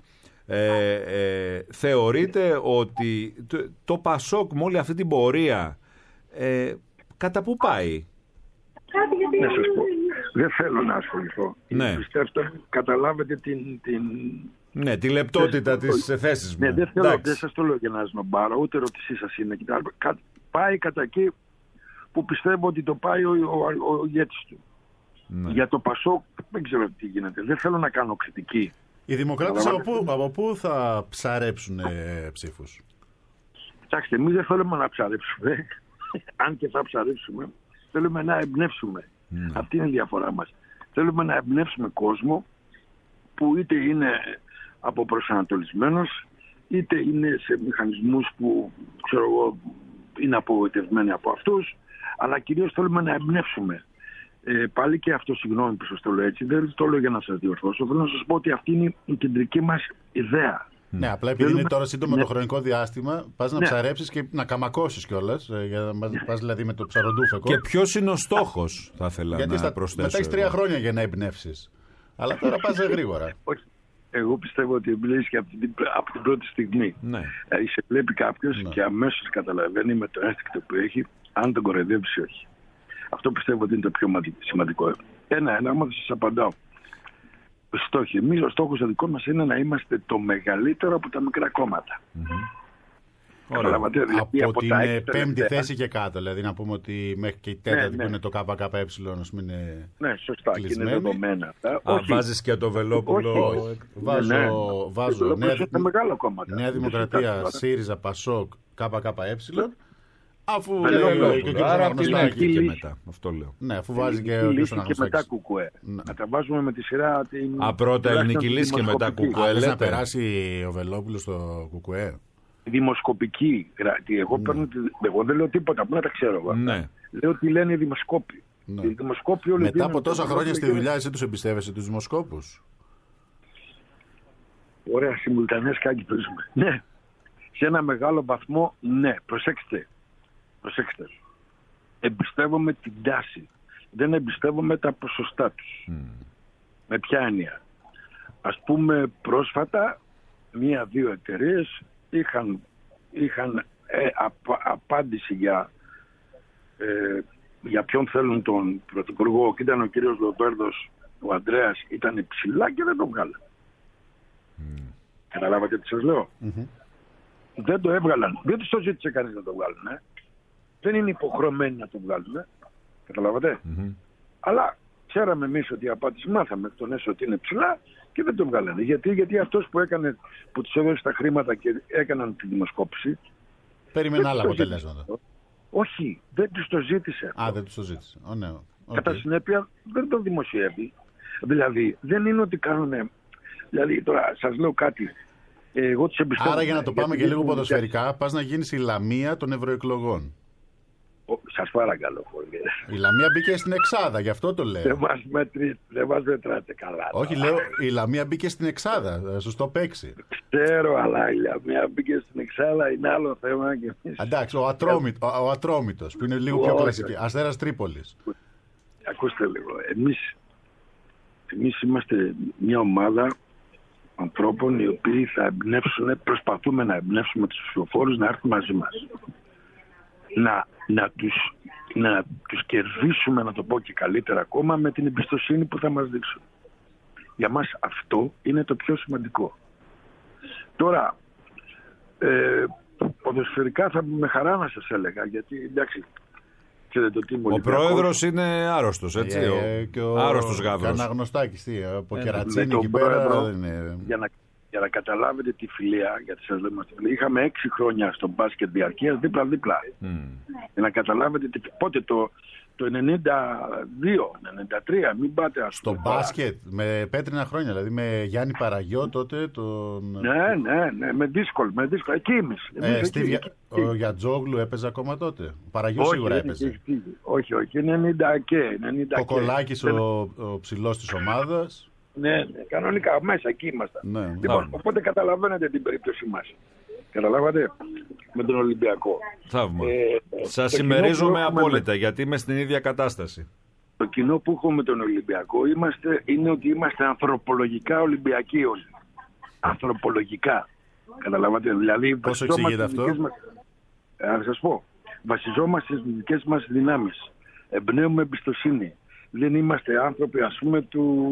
Ε, ε, θεωρείτε ότι το, το Πασόκ με όλη αυτή την πορεία ε, κατά πού πάει? Κάτι γιατί να σας πω. Δεν θέλω να ασχοληθώ. Ναι. Πιστεύω, καταλάβετε την... την... Ναι, τη λεπτότητα της θέσης μου. Ναι, δεν θέλω, δεν σας το λέω για να σνομπάρω, ούτε ερώτησή σας είναι. Πάει κατά εκεί που πιστεύω ότι το πάει ο, ο, ο, ο ηγέτης του. Ναι. Για το Πασόκ δεν ξέρω τι γίνεται. Δεν θέλω να κάνω κριτική. Οι δημοκράτες από πού, από πού θα ψαρέψουν ε, ψήφους? Κοιτάξτε, εμείς δεν θέλουμε να ψαρέψουμε. Αν και θα ψαρέψουμε, θέλουμε να εμπνεύσουμε. Mm. Αυτή είναι η διαφορά μας. Θέλουμε να εμπνεύσουμε κόσμο που είτε είναι αποπροσανατολισμένος, είτε είναι σε μηχανισμούς που ξέρω εγώ είναι απογοητευμένοι από αυτούς, αλλά κυρίως θέλουμε να εμπνεύσουμε. Ε, πάλι και αυτό, συγγνώμη που σας το λέω έτσι, δεν το λέω για να σας διορθώσω, θέλω να σας πω ότι αυτή είναι η κεντρική μας ιδέα. Ναι, απλά επειδή θέλουμε... είναι τώρα σύντομο ναι. το χρονικό διάστημα, πας να ναι. ψαρέψεις και να καμακώσεις κιόλας, για να ναι. πας δηλαδή με το ψαροντούφεκο. Και ποιος είναι ο στόχος, θα ήθελα γιατί να στα... προσθέσω. Μετά έχεις τρία χρόνια για να εμπνεύσεις. Αλλά τώρα πας γρήγορα. Όχι. Εγώ πιστεύω ότι εμπνέεις και από την, από την πρώτη στιγμή. Ναι. Ε, σε βλέπει κάποιος ναι. και αμέσως καταλαβαίνει με το ένστικτο που έχει αν τον κοροϊδεύεις ή όχι. Αυτό πιστεύω ότι είναι το πιο σημαντικό. Ένα-ένα, άμα σας απαντάω. Στόχοι. Εμείς ο στόχος ο δικό μας είναι να είμαστε το μεγαλύτερο από τα μικρά κόμματα. Mm-hmm. Ωραία. Δηλαδή, από, από την πέμπτη θέση και κάτω, δηλαδή να πούμε ότι μέχρι και η τέταρτη ναι, ναι. που είναι το ΚΚΕ, ας πούμε είναι. Ναι, σωστά, και είναι δεδομένα αυτά. Α, βάζεις και το Βελόπουλο. Όχι, όχι. Βάζω, ναι, ναι. βάζω νέα, μεγάλο κόμματα. Νέα Δημοκρατία, ΣΥΡΙΖΑ, ΠΑΣΟΚ, ΚΚΕ. Αφού λέει και ο κ. Αναγνωστάκη και μετά. Αυτό λέω. Ναι, αφού βάζει και ο κ. Και μετά ΚΚΕ. Να τα βάζουμε με τη σειρά. Α, πρώτα ελληνική λύση και μετά ΚΚΕ. Λες να περάσει ο Βελόπουλος στο ΚΚΕ? Δημοσκοπική. Εγώ, ναι. παίρνω, εγώ δεν λέω τίποτα, απλά τα ξέρω. Ναι. Λέω τι λένε οι δημοσκόποι. Ναι. Οι δημοσκόποι όλοι μετά από τόσα χρόνια στη δουλειά, εσύ τους εμπιστεύεσαι τους δημοσκόπους? Ωραία, συμμουλτανές κάκι παίζουμε. Ναι. Σε ένα μεγάλο βαθμό, ναι. Προσέξτε. Προσέξτε. Εμπιστεύομαι την τάση. Δεν εμπιστεύομαι τα ποσοστά τους. Mm. Με ποια έννοια? Ας πούμε πρόσφατα μία-δύο εταιρείες είχαν, είχαν ε, απ, απάντηση για, ε, για ποιον θέλουν τον πρωθυπουργό, και ήταν ο κύριος Λοβέρδος, ο Ανδρέας, ήταν ψηλά και δεν το βγάλαν. Mm. Καταλάβατε τι σας λέω? Mm-hmm. Δεν το έβγαλαν. Δεν τους το ζήτησε κανείς να το βγάλουν. Ε. Δεν είναι υποχρεωμένοι να το βγάλουν. Ε. Καταλάβατε? Mm-hmm. Αλλά ξέραμε εμείς ότι η απάντηση, μάθαμε τον έσω ότι είναι ψηλά και δεν το βγάλανε. Γιατί, γιατί αυτός που, έκανε, που τους έδωσε τα χρήματα και έκαναν τη δημοσκόπηση, περίμενε άλλα αποτελέσματα. Όχι, δεν τους το ζήτησε. Α, δεν τους το ζήτησε. Oh, ναι. Okay. Κατά συνέπεια δεν το δημοσιεύει. Δηλαδή δεν είναι ότι κάνουν. Δηλαδή τώρα σας λέω κάτι. Εγώ τους εμπιστεύομαι. Άρα για να το πάμε και λίγο ποδοσφαιρικά, πας να γίνεις η Λαμία των ευρωεκλογών. Σας παρακαλώ πολύ. Η Λαμία μπήκε στην εξάδα, γι' αυτό το λέω. Δεν μας, μετρή, δεν μας μετράτε καλά. Όχι, λέω, η Λαμία μπήκε στην εξάδα, σωστό παίξει. Ξέρω, αλλά η Λαμία μπήκε στην εξάδα, είναι άλλο θέμα. Και εμείς... Εντάξει, ο, ατρόμητο, ο, ο Ατρόμητος, που είναι λίγο πιο κλασική. Αστέρας Τρίπολης. Ακούστε λίγο, εμείς, εμείς είμαστε μια ομάδα ανθρώπων οι οποίοι θα εμπνεύσουν, προσπαθούμε να εμπνεύσουμε τους ψηφοφόρους να έρθουν μαζί μας. Να, να, τους, να τους κερδίσουμε, να το πω και καλύτερα ακόμα, με την εμπιστοσύνη που θα μας δείξουν. Για μας αυτό είναι το πιο σημαντικό. Τώρα, ε, ποδοσφαιρικά θα με χαρά να σας έλεγα, γιατί εντάξει, ξέρετε, το ο πρόεδρος είναι άρρωστος, έτσι, ε, ο, ο άρρωστος γάβρος. Αναγνωστάκης, τι, από ε, Κερατσίνη εκεί πέρα δεν είναι... Για να, για να καταλάβετε τη φιλία, γιατί σας λέμε, είχαμε έξι χρόνια στο μπάσκετ διαρκείας δίπλα-δίπλα. Mm. Για να καταλάβετε τι, πότε το, το ενενήντα δύο, ενενήντα τρία, μην πάτε ας στο μπάσκετ, με πέτρινα χρόνια, δηλαδή με Γιάννη Παραγιώ τότε. Τον... Ναι, ναι, ναι, με δύσκολο, με δύσκολο. Εκεί εμείς. Ε, εμείς εκεί, εκεί, εκεί. Ο Γιατζόγλου έπαιζε ακόμα τότε. Ο Παραγιώ σίγουρα έπαιζε. Όχι, όχι, ενενήντα και. Ο Κολάκης, ο, ο ψηλός της ομάδας. Ναι, ναι, κανονικά μέσα εκεί ήμασταν. Ναι, λοιπόν, οπότε καταλαβαίνετε την περίπτωση μας. Καταλάβατε με τον Ολυμπιακό. Θαύμα. Ε, Σας συμμερίζομαι απόλυτα, με... γιατί είμαι στην ίδια κατάσταση. Το κοινό που έχουμε με τον Ολυμπιακό είμαστε, είναι ότι είμαστε ανθρωπολογικά Ολυμπιακοί όλοι. Ανθρωπολογικά. Καταλάβατε. Δηλαδή, πώς εξηγείται αυτό? Μας... Ε, να σας πω. Βασιζόμαστε στις δικές μας δυνάμεις. Εμπνέουμε εμπιστοσύνη. δεν είμαστε άνθρωποι, ας πούμε, του,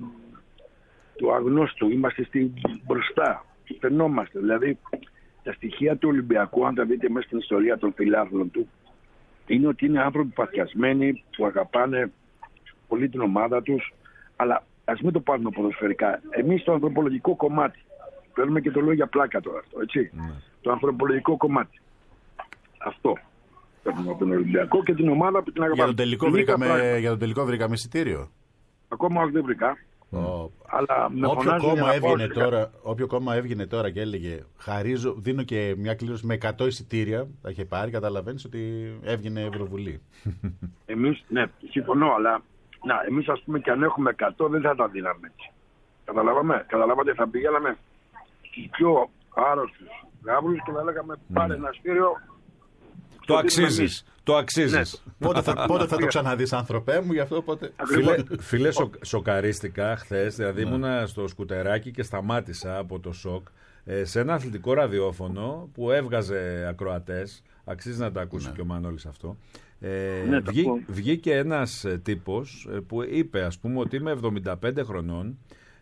του αγνώστου. Είμαστε στην μπροστά. Φαινόμαστε. Δηλαδή, τα στοιχεία του Ολυμπιακού, αν τα δείτε μέσα στην ιστορία των φιλάθλων του, είναι ότι είναι άνθρωποι παθιασμένοι που αγαπάνε πολύ την ομάδα τους, αλλά ας μην το πάρουμε ποδοσφαιρικά. Εμείς στο ανθρωπολογικό κομμάτι, παίρνουμε και το λέω για πλάκα τώρα αυτό, έτσι. Mm. Το ανθρωπολογικό κομμάτι. Αυτό. Παίρνουμε από τον Ολυμπιακό και την ομάδα που την αγαπάμε. Για τον τελικό, βρήκαμε, για τον τελικό βρήκαμε εισιτήριο. Ακόμα όχι δεν βρήκα. Oh. Αλλά με όποιο, κόμμα έβγαινε τώρα, όποιο κόμμα έβγαινε τώρα και έλεγε χαρίζω, δίνω και μια κλήρωση με εκατό εισιτήρια, τα είχε πάρει, καταλαβαίνεις ότι έβγαινε Ευρωβουλή. Εμείς, ναι, συμφωνώ, αλλά να, εμείς ας πούμε και αν έχουμε εκατό δεν θα τα δίναμε έτσι. Καταλάβαμε, καταλάβατε, θα πηγαίναμε οι πιο άρρωστους γάβρους και θα λέγαμε πάρε ένα εισιτήριο. Το αξίζεις. Το αξίζεις. Ναι. Πότε, θα, πότε θα το ξαναδείς, άνθρωπέ μου, γι' αυτό πότε. Φίλε, φίλε σο, σοκαρίστηκα χθες, δηλαδή ναι. ήμουνα στο σκουτεράκι και σταμάτησα από το σοκ ε, σε ένα αθλητικό ραδιόφωνο που έβγαζε ακροατές. Αξίζει να τα ακούσει ναι. και ο Μανώλης αυτό. Ε, ναι, βγή, βγήκε ένας τύπος που είπε, ας πούμε, ότι είμαι εβδομήντα πέντε χρονών,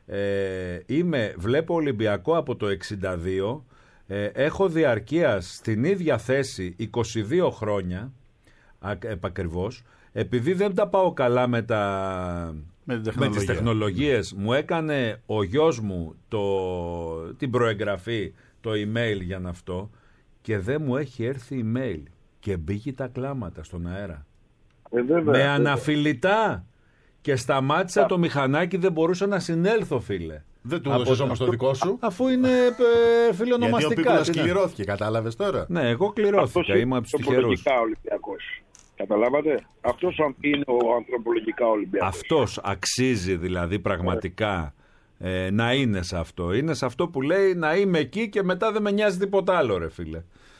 ε, είμαι, βλέπω Ολυμπιακό από το εξήντα δύο. Ε, έχω διαρκείας στην ίδια θέση είκοσι δύο χρόνια επακριβώς. Επειδή δεν τα πάω καλά με, τα... με, με τις τεχνολογίες, μου έκανε ο γιος μου το... την προεγγραφή, το email για να αυτό, και δεν μου έχει έρθει email και μπήκε τα κλάματα στον αέρα. Ε, βέβαια, με βέβαια. Αναφιλητά και σταμάτησα το μηχανάκι, δεν μπορούσα να συνέλθω, φίλε. Δεν του έδωσες όμως το δικό σου. Αφού είναι ε, φιλονομαστικά. Γιατί ο Πίκουλας κληρώθηκε, κατάλαβες τώρα. Ναι, εγώ κληρώθηκα, είμαι από τους τυχερούς. Καταλάβατε. Αυτός είναι ο ανθρωπολογικά Ολυμπιακός. Αυτός αξίζει δηλαδή πραγματικά ε, να είναι σε αυτό. Είναι σε αυτό που λέει να είμαι εκεί και μετά δεν με νοιάζει τίποτα άλλο, ρε φίλε.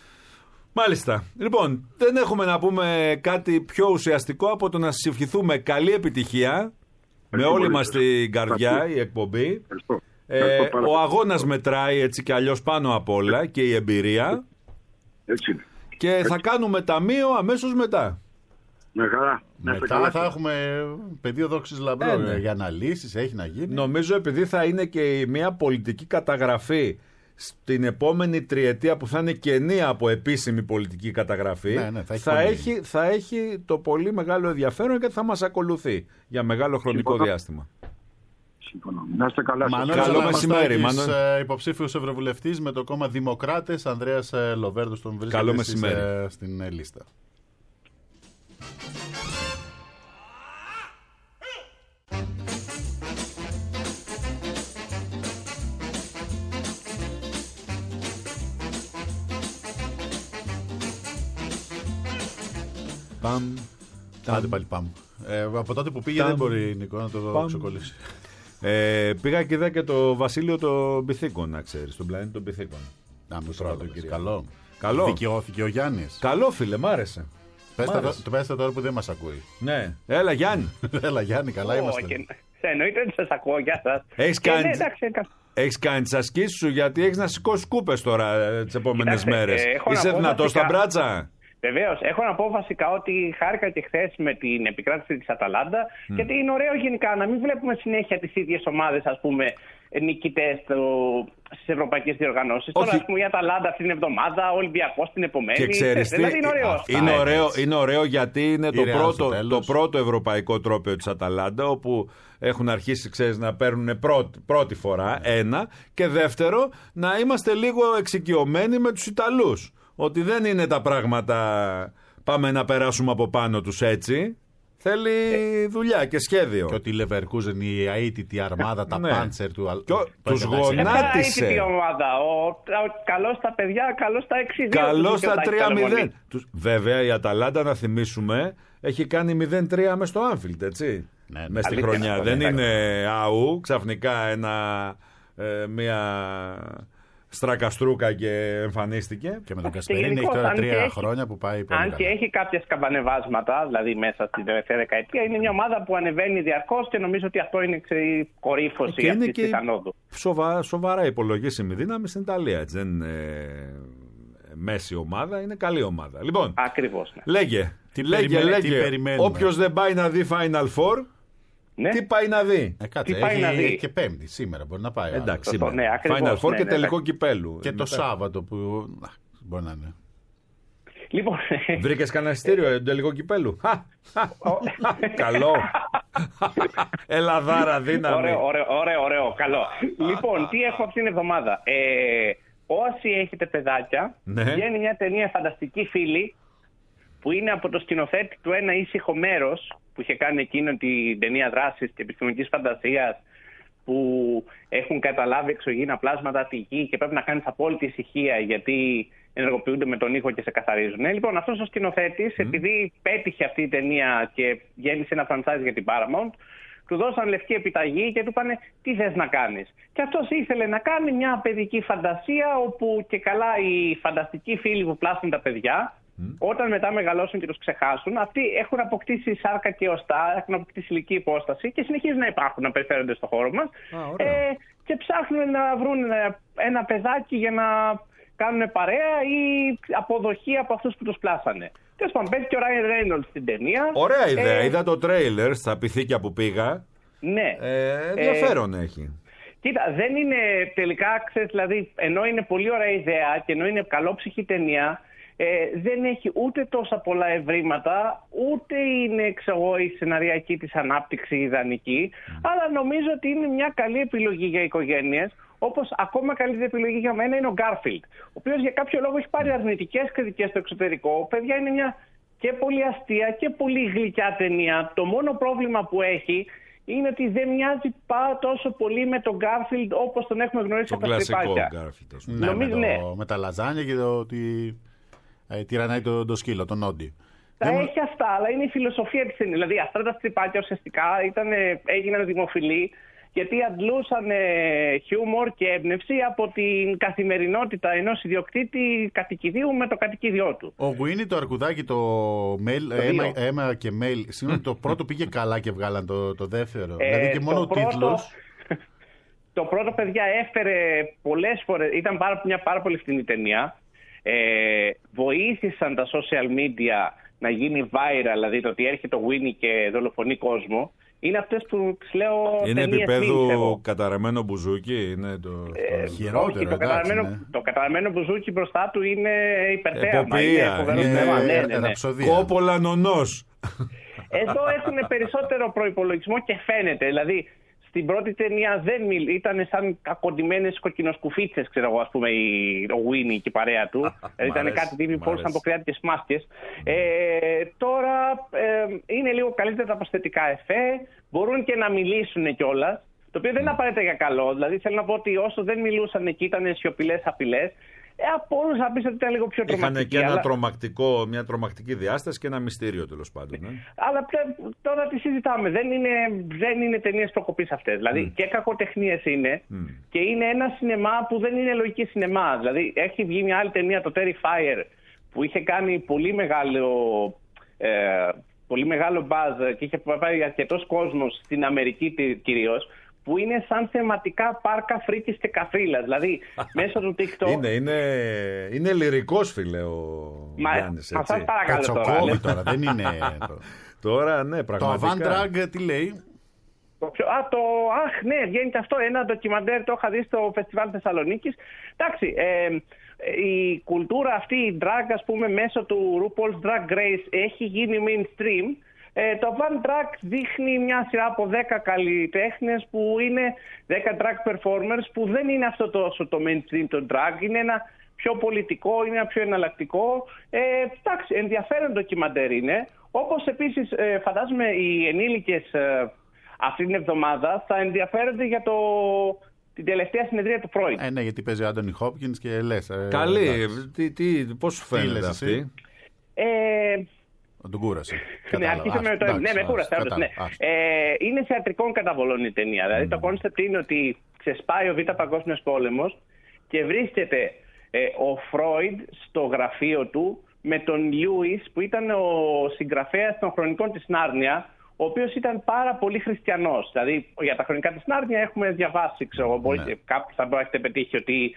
Μάλιστα. Λοιπόν, δεν έχουμε να πούμε κάτι πιο ουσιαστικό από το να σας ευχηθούμε καλή επιτυχία. Με όλη μας την καρδιά η εκπομπή. Ευχαριστώ. Ε, Ευχαριστώ ο αγώνας μετράει έτσι κι αλλιώς πάνω απ' όλα και η εμπειρία. Έτσι είναι. Και έτσι. Θα κάνουμε ταμείο αμέσως μετά. Με χαρά. Μετά καλά. Θα έχουμε πεδίο δόξης λαμπρών. Ε, ναι. Για αναλύσεις έχει να γίνει. Νομίζω επειδή θα είναι και μια πολιτική καταγραφή στην επόμενη τριετία που θα είναι κενή από επίσημη πολιτική καταγραφή, ναι, ναι, θα, έχει θα, έχει, θα έχει το πολύ μεγάλο ενδιαφέρον και θα μας ακολουθεί για μεγάλο χρονικό Συμφωνώ. διάστημα. Συμφωνώ. Να είστε καλά. Μανώλης, καλό μεσημέρι. Μανώ... Υποψήφιος ευρωβουλευτής με το κόμμα Δημοκράτες, Ανδρέας Λοβέρδος, τον βρίσκεται στις, στην λίστα. Παμ. Άντε πάλι πάμε. Ε, από τότε που πήγε Ταμ. δεν μπορεί, Νικό, να το ξεκολλήσει. Ε, πήγα και είδα και το Βασίλειο των Πυθίκων, να ξέρεις, τον πλανήτη των Πυθίκων. Να μου το Καλό. Καλό. Δικαιώθηκε ο Γιάννης. Καλό, φίλε, μ' άρεσε. Το πέστε τώρα που δεν μας ακούει. Ναι. Έλα, Γιάννη. Έλα, Γιάννη, καλά είμαστε. Εννοείται ότι σας ακούω, γεια σας. Έχεις κάνει, έχεις κάνει τις ασκήσεις σου, γιατί έχεις να σηκώσεις κούπες τώρα τις επόμενες μέρες. Ε, Είσαι δυνατός στα μπράτσα. Βεβαίως. Έχω να πω βασικά ότι χάρηκα και χθες με την επικράτηση της Αταλάντα, mm. γιατί είναι ωραίο γενικά να μην βλέπουμε συνέχεια τις ίδιες ομάδες, ας πούμε, νικητές στις ευρωπαϊκές διοργανώσεις. Τώρα, ας πούμε, η Αταλάντα αυτήν την εβδομάδα, ο Ολυμπιακός την επομένη. Και ξέρεις τι, δηλαδή είναι ωραίο. Είναι ωραίο, είναι ωραίο γιατί είναι το πρώτο, το πρώτο ευρωπαϊκό τρόπαιο της Αταλάντα, όπου έχουν αρχίσει, ξέρεις, να παίρνουν πρώτη, πρώτη φορά, ένα, και δεύτερο, να είμαστε λίγο εξοικειωμένοι με τους Ιταλούς. Ότι δεν είναι τα πράγματα πάμε να περάσουμε από πάνω τους έτσι. Θέλει ε, δουλειά και σχέδιο. Και ότι η Leverkusen, η αίτητη αρμάδα, τα πάντσερ του Αλ... Τους γονάτισε. Η ομάδα. Ο, ο, καλώς τα παιδιά, καλώς τα έξι δύο. Καλώς τα τρία μηδέν. Βέβαια η Αταλάντα, να θυμίσουμε, έχει κάνει μηδέν τρία μες στο Anfield, έτσι. Ναι, ναι. Μες στη χρονιά. Δεν είναι, είναι αού, ξαφνικά ένα, ε, μια... στρακαστρούκα και εμφανίστηκε. Και με τον Κασπερίνη έχει τώρα τρία έχει, χρόνια που πάει πολύ. Αν καλά. Και έχει κάποια σκαμπανεβάσματα, δηλαδή μέσα στην τελευταία δεκαετία, είναι μια ομάδα που ανεβαίνει διαρκώς και νομίζω ότι αυτό είναι η κορύφωση αυτής της ανόδου. Σοβα, σοβαρά υπολογίσιμη δύναμη στην Ιταλία. Έτσι, δεν, ε, μέση ομάδα, είναι καλή ομάδα. Λοιπόν, ακριβώς. Ναι. Λέγε, τι λέγε, περιμέ, λέγε. Όποιος δεν πάει να δει Final Four, ναι. τι πάει να δει. Ε, κάτσε, τι πάει έχει, να δει. Και Πέμπτη, σήμερα μπορεί να πάει. Εντάξει, σήμερα. Ναι, ακριβώς, Final Four ναι, και ναι, τελικό ναι. κυπέλου. Και το Σάββατο που μπορεί να είναι. Λοιπόν, βρήκες κανένα εισιτήριο ε, τελικό κυπέλου. Καλό. Ελαδάρα δύναμη. Ωραίο, ωραίο, ωραίο, ωραίο, καλό. Λοιπόν, τι έχω αυτήν την εβδομάδα. Ε, όσοι έχετε παιδάκια, ναι. βγαίνει μια ταινία Φανταστική Φίλη, που είναι από το σκηνοθέτη του Ένα ήσυχο μέρος, που είχε κάνει εκείνο την ταινία δράσης και επιστημονικής φαντασίας, που έχουν καταλάβει εξωγήινα πλάσματα τη γη και πρέπει να κάνεις απόλυτη ησυχία γιατί ενεργοποιούνται με τον ήχο και σε καθαρίζουν. Λοιπόν, αυτός ο σκηνοθέτης, mm. επειδή πέτυχε αυτή η ταινία και γέννησε ένα franchise για την Paramount, του δώσαν λευκή επιταγή και του είπανε τι θες να κάνεις. Και αυτός ήθελε να κάνει μια παιδική φαντασία όπου και καλά οι φανταστικοί φίλοι που πλάσουν τα παιδιά, mm. όταν μετά μεγαλώσουν και τους ξεχάσουν, αυτοί έχουν αποκτήσει σάρκα και οστά, έχουν αποκτήσει ηλική υπόσταση και συνεχίζουν να υπάρχουν, να περιφέρονται στον χώρο μας. Ah, ε, και ψάχνουν να βρουν ένα παιδάκι για να κάνουν παρέα ή αποδοχή από αυτούς που τους πλάσανε. Τέλος πάντων, παίζει και ο Ράιαν Ρέινολντς στην ταινία. Ωραία ιδέα. Ε, Είδα το τρέιλερ στα πυθίκια που πήγα. Ναι. Ε, ενδιαφέρον ε, έχει. Κοίτα, δεν είναι τελικά, ξέρεις, δηλαδή, ενώ είναι πολύ ωραία ιδέα και ενώ είναι καλόψυχη ταινία, ε, δεν έχει ούτε τόσα πολλά ευρήματα, ούτε είναι, ξέρω, η σεναριακή της ανάπτυξη ιδανική, mm. αλλά νομίζω ότι είναι μια καλή επιλογή για οικογένειες. Όπως ακόμα καλύτερη επιλογή για μένα είναι ο Garfield, ο οποίος για κάποιο λόγο έχει πάρει αρνητικές κριτικές στο εξωτερικό. Παιδιά, είναι μια και πολύ αστεία και πολύ γλυκιά ταινία. Το μόνο πρόβλημα που έχει είναι ότι δεν μοιάζει πάρα τόσο πολύ με τον Garfield όπως τον έχουμε γνωρίσει το από τα τρυπάκια. Garfield, ναι, νομίζω, με, ναι. το, με τα λαζάνια και το ότι ε, τυραννάει το, το σκύλο, τον Νόντι. Τα δεν... έχει αυτά, αλλά είναι η φιλοσοφία της ταινίας. Δηλαδή αυτά τα στριπάκια ουσιαστικά ήταν, έγιναν δημοφιλή γιατί αντλούσαν χιούμορ και έμπνευση από την καθημερινότητα ενός ιδιοκτήτη κατοικιδίου με το κατοικίδιό του. Ο Γουίνι το αρκουδάκι, το Μέιλ, αίμα, αίμα και Μέιλ, συγγνώμη, το πρώτο πήγε καλά και βγάλαν το, το δεύτερο. Ε, δηλαδή και μόνο ο πρώτο, τίτλος. Το πρώτο, παιδιά, έφερε πολλές φορές, ήταν πάρα, μια πάρα πολύ φθηνή ταινία. Ε, βοήθησαν τα social media να γίνει viral, δηλαδή το ότι έρχεται ο Γουίνι και δολοφονεί κόσμο. Είναι αυτές που τις λέω. Είναι επίπεδο καταραμένο μπουζούκι. Είναι το, ε, το... χειρότερο. Όχι, το, εντάξει, καταραμένο, ναι. το καταραμένο μπουζούκι μπροστά του είναι υπερθέαμα. Εποπία, Είναι, είναι, θέμα, ναι, ναι, ναι. Κόπολα νονός. Εδώ έχουν περισσότερο προϋπολογισμό και φαίνεται. Δηλαδή, στην πρώτη ταινία δεν μιλ... ήταν σαν κακοντημένες κοκκινοσκουφίτσες, ξέρω εγώ, ας πούμε, η... ο Γουίνι και η παρέα του. δηλαδή, ήταν κάτι τύποι που φορούσαν αποκριάτικες μάσκες. Ε, τώρα ε, είναι λίγο καλύτερα τα προσθετικά εφέ. Μπορούν και να μιλήσουν κιόλας. Το οποίο δεν είναι απαραίτητα για καλό. Δηλαδή, θέλω να πω ότι όσο δεν μιλούσαν εκεί, ήταν σιωπηλές απειλές. Ε, μπορούσα να πεις ότι ήταν λίγο πιο τρομακτική. Είχαν και ένα αλλά... τρομακτικό, μια τρομακτική διάσταση και ένα μυστήριο, τέλος πάντων. Ναι. Αλλά τώρα τι συζητάμε. Δεν είναι, δεν είναι ταινίες προκοπής αυτές. Δηλαδή mm. και κακοτεχνίες είναι mm. και είναι ένα σινεμά που δεν είναι λογική σινεμά. Δηλαδή έχει βγει μια άλλη ταινία, το Terrifier, που είχε κάνει πολύ μεγάλο, ε, πολύ μεγάλο buzz και είχε πάει αρκετός κόσμος στην Αμερική κυρίως, που είναι σαν θεματικά πάρκα φρίκης και καφρίλας. Δηλαδή, μέσω του TikTok... Είναι, είναι, είναι λυρικός, φίλε, ο Γιάννης, έτσι. Μα σας παρακαλώ τώρα. τώρα, δεν είναι... Το... τώρα, ναι, πραγματικά. Το Avant Drag, τι λέει? Το πιο... Α, το... Αχ, ναι, βγαίνει και αυτό. Ένα ντοκιμαντέρ, το είχα δει στο Φεστιβάλ Θεσσαλονίκης. Εντάξει, ε, η κουλτούρα αυτή, η drag, ας πούμε, μέσω του RuPaul's Drag Race έχει γίνει mainstream. Ε, το Van Drag δείχνει μια σειρά από δέκα καλλιτέχνες που είναι δέκα drag performers που δεν είναι αυτό τόσο το mainstream το drag, είναι ένα πιο πολιτικό, είναι ένα πιο εναλλακτικό. Ε, εντάξει, ενδιαφέρον ντοκιμαντέρ είναι. Όπως επίσης ε, φαντάζομαι οι ενήλικες ε, αυτή την εβδομάδα θα ενδιαφέρονται για το, την τελευταία συνεδρία του Freud. Ε, ναι, γιατί παίζει ο Άντονι Χόπκινς και λες. Ε, Καλή, τι, τι, πώς σου φαίνεται αυτή? Ε, τον κούρασε. Ναι, αρχίσαμε με το. Ναι, με κούρασε. Ναι. Ε, είναι θεατρικών καταβολών η ταινία. Δηλαδή mm. το κόνσεπτ είναι ότι ξεσπάει ο Β' Παγκόσμιος Πόλεμος και βρίσκεται ε, ο Φρόιντ στο γραφείο του με τον Λιούις που ήταν ο συγγραφέας των Χρονικών της Νάρνια, ο οποίος ήταν πάρα πολύ χριστιανός. Δηλαδή για τα Χρονικά της Νάρνια έχουμε διαβάσει, ξέρω εγώ, ναι. Κάποιοι θα μπορείτε να έχετε πετύχει ότι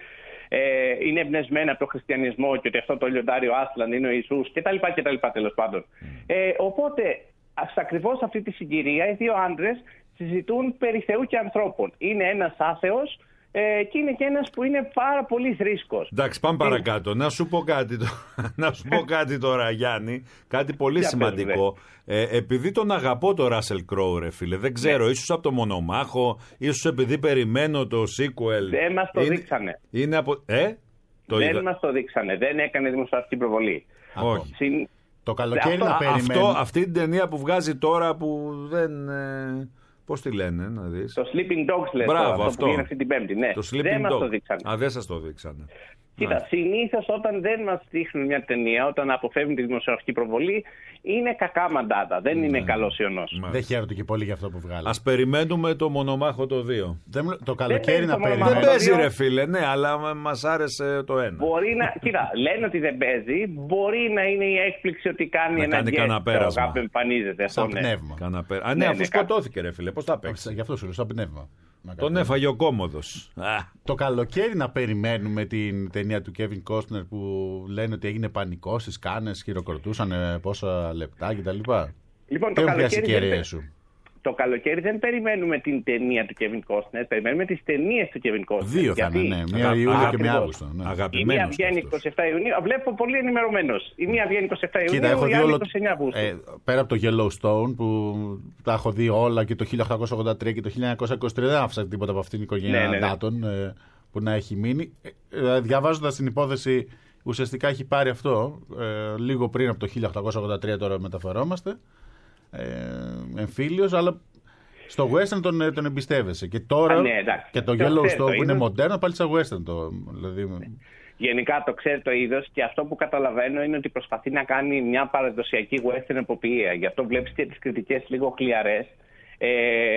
ε, είναι εμπνευσμένα από τον χριστιανισμό και ότι αυτό το λιοντάριο Άσλαν είναι ο Ιησούς κτλ. κτλ τέλος πάντων. Ε, οπότε, ακριβώς αυτή τη συγκυρία, οι δύο άντρες συζητούν περί Θεού και ανθρώπων. Είναι ένας άθεος ε, και είναι και ένας που είναι πάρα πολύ θρήσκος. Εντάξει, πάμε παρακάτω. Να σου πω κάτι, το... να σου πω κάτι τώρα, Γιάννη, κάτι πολύ Για σημαντικό. Ε, επειδή τον αγαπώ το Russell Crowe, ρε φίλε, δεν ξέρω, ναι. ίσως από το Μονομάχο, ίσως επειδή περιμένω το sequel. Δεν μας το είναι... δείξανε. Είναι από... Ε? Το δεν είδα... μας το δείξανε, δεν έκανε δημοσιογραφική προβολή. Όχι. Συν... Το καλοκαίρι αυτό, να περιμένει. Αυτό, αυτή την ταινία που βγάζει τώρα που δεν... Ε... Πώς τη λένε, να δεις. Το Sleeping Dogs λες. Μπράβο, αυτό, αυτό που είναι αυτή την Πέμπτη. Ναι. Το Sleeping δεν Dog. μας το δείξανε. Α, δεν σας το δείξανε. Κοίτα, συνήθως όταν δεν μας δείχνουν μια ταινία, όταν αποφεύγουν τη δημοσιογραφική προβολή, είναι κακά μαντάτα. Δεν είναι καλός ιονός. Δεν χαίρονται και πολύ για αυτό που βγάλει. Ας περιμένουμε το Μονομάχο το δύο. Δεν, το καλοκαίρι να περιμένουμε. Δεν παίζει, ρε φίλε, ναι, αλλά μας άρεσε το ένα. Μπορεί να, κοίτα, λένε ότι δεν παίζει. Μπορεί να είναι η έκπληξη ότι κάνει να ένα κάνει κανένα πέρασμα. Κάπου εμφανίζεται. Σαν ναι. πνεύμα. Κανα πέρα... Α, ναι, ναι, αφού ναι, σκοτώθηκε, ρε φίλε, πώς θα παίξει. Γι' αυτό σου λέω, σαν πνεύμα. Τον έφαγε ο Κόμοδος. Το καλοκαίρι να περιμένουμε την ταινία του Kevin Costner που λένε ότι έγινε πανικός, οι σκάνες χειροκροτούσαν πόσα λεπτά κτλ. Λοιπόν, τι το έχουν πιάσει καλοκαίρι δεν... σου. Το καλοκαίρι δεν περιμένουμε την ταινία του Kevin Costner, περιμένουμε τις ταινίες του Kevin Costner. Δύο θα είναι, ναι. Μία Ιούλιο και μία Αύγουστο. Ναι. Η μία βγαίνει είκοσι επτά Ιουνίου. Βλέπω πολύ ενημερωμένος. Η μία βγαίνει είκοσι επτά Ιουνίου, Κοίτα, η άλλη είκοσι εννέα Αυγούστου. Ε, πέρα από το Yellowstone που τα έχω δει όλα και το χίλια οκτακόσια ογδόντα τρία και το χίλια εννιακόσια είκοσι τρία, δεν άφησα τίποτα από αυτήν την οικογένεια ναι, ναι, ναι. δάτων ε, που να έχει μείνει. Ε, διαβάζοντας την υπόθεση, ουσιαστικά έχει πάρει αυτό ε, λίγο πριν από το χίλια οκτακόσια ογδόντα τρία, τώρα μεταφερόμαστε. Ε, εμφύλιος, αλλά στο western τον, τον εμπιστεύεσαι. Και τώρα Α, ναι, εντάξει, και το Yellowstone που είναι μοντέρνο, πάλι στα western το. Δηλαδή... Γενικά το ξέρει το είδος και αυτό που καταλαβαίνω είναι ότι προσπαθεί να κάνει μια παραδοσιακή western εποπτεία. Γι' αυτό βλέπεις και τις κριτικές λίγο χλιαρές. Ε,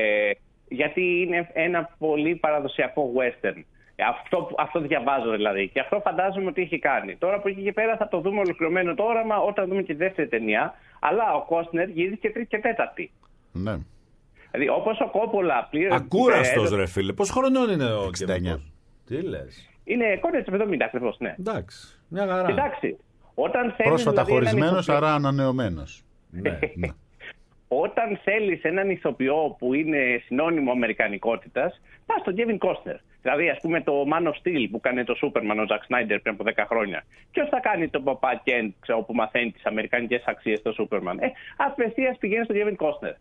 γιατί είναι ένα πολύ παραδοσιακό western. Αυτό, αυτό διαβάζω δηλαδή. Και αυτό φαντάζομαι ότι έχει κάνει. Τώρα από εκεί και πέρα θα το δούμε ολοκληρωμένο το όραμα όταν δούμε και τη δεύτερη ταινία. Αλλά ο Κόστνερ γυρίζει και τρίτη και τέταρτη. Ναι. Δηλαδή όπως ο Κόπολα πλήρω. Ακούραστος, ρε φίλε. Πώς χρονών είναι ο εξήντα εννιά. Τι λες. Είναι κόντρα της εβδομήντα ακριβώς, ναι. Εντάξει. Μια χαρά. Εντάξει. Όταν θέλεις, πρόσφατα δηλαδή, χωρισμένος, άρα ανανεωμένος. ναι, ναι. Όταν θέλεις έναν ηθοποιό που είναι συνώνυμο αμερικανικότητας, πας στον Kevin Costner. Δηλαδή, ας πούμε, το Man of Steel που κάνει το Superman ο Zack Snyder πριν από δέκα χρόνια. Ποιος θα κάνει τον παπά Kent, ξέρω, που μαθαίνει τις αμερικανικές αξίες στο Superman. Ε, απευθείας πηγαίνει στον Kevin Costner.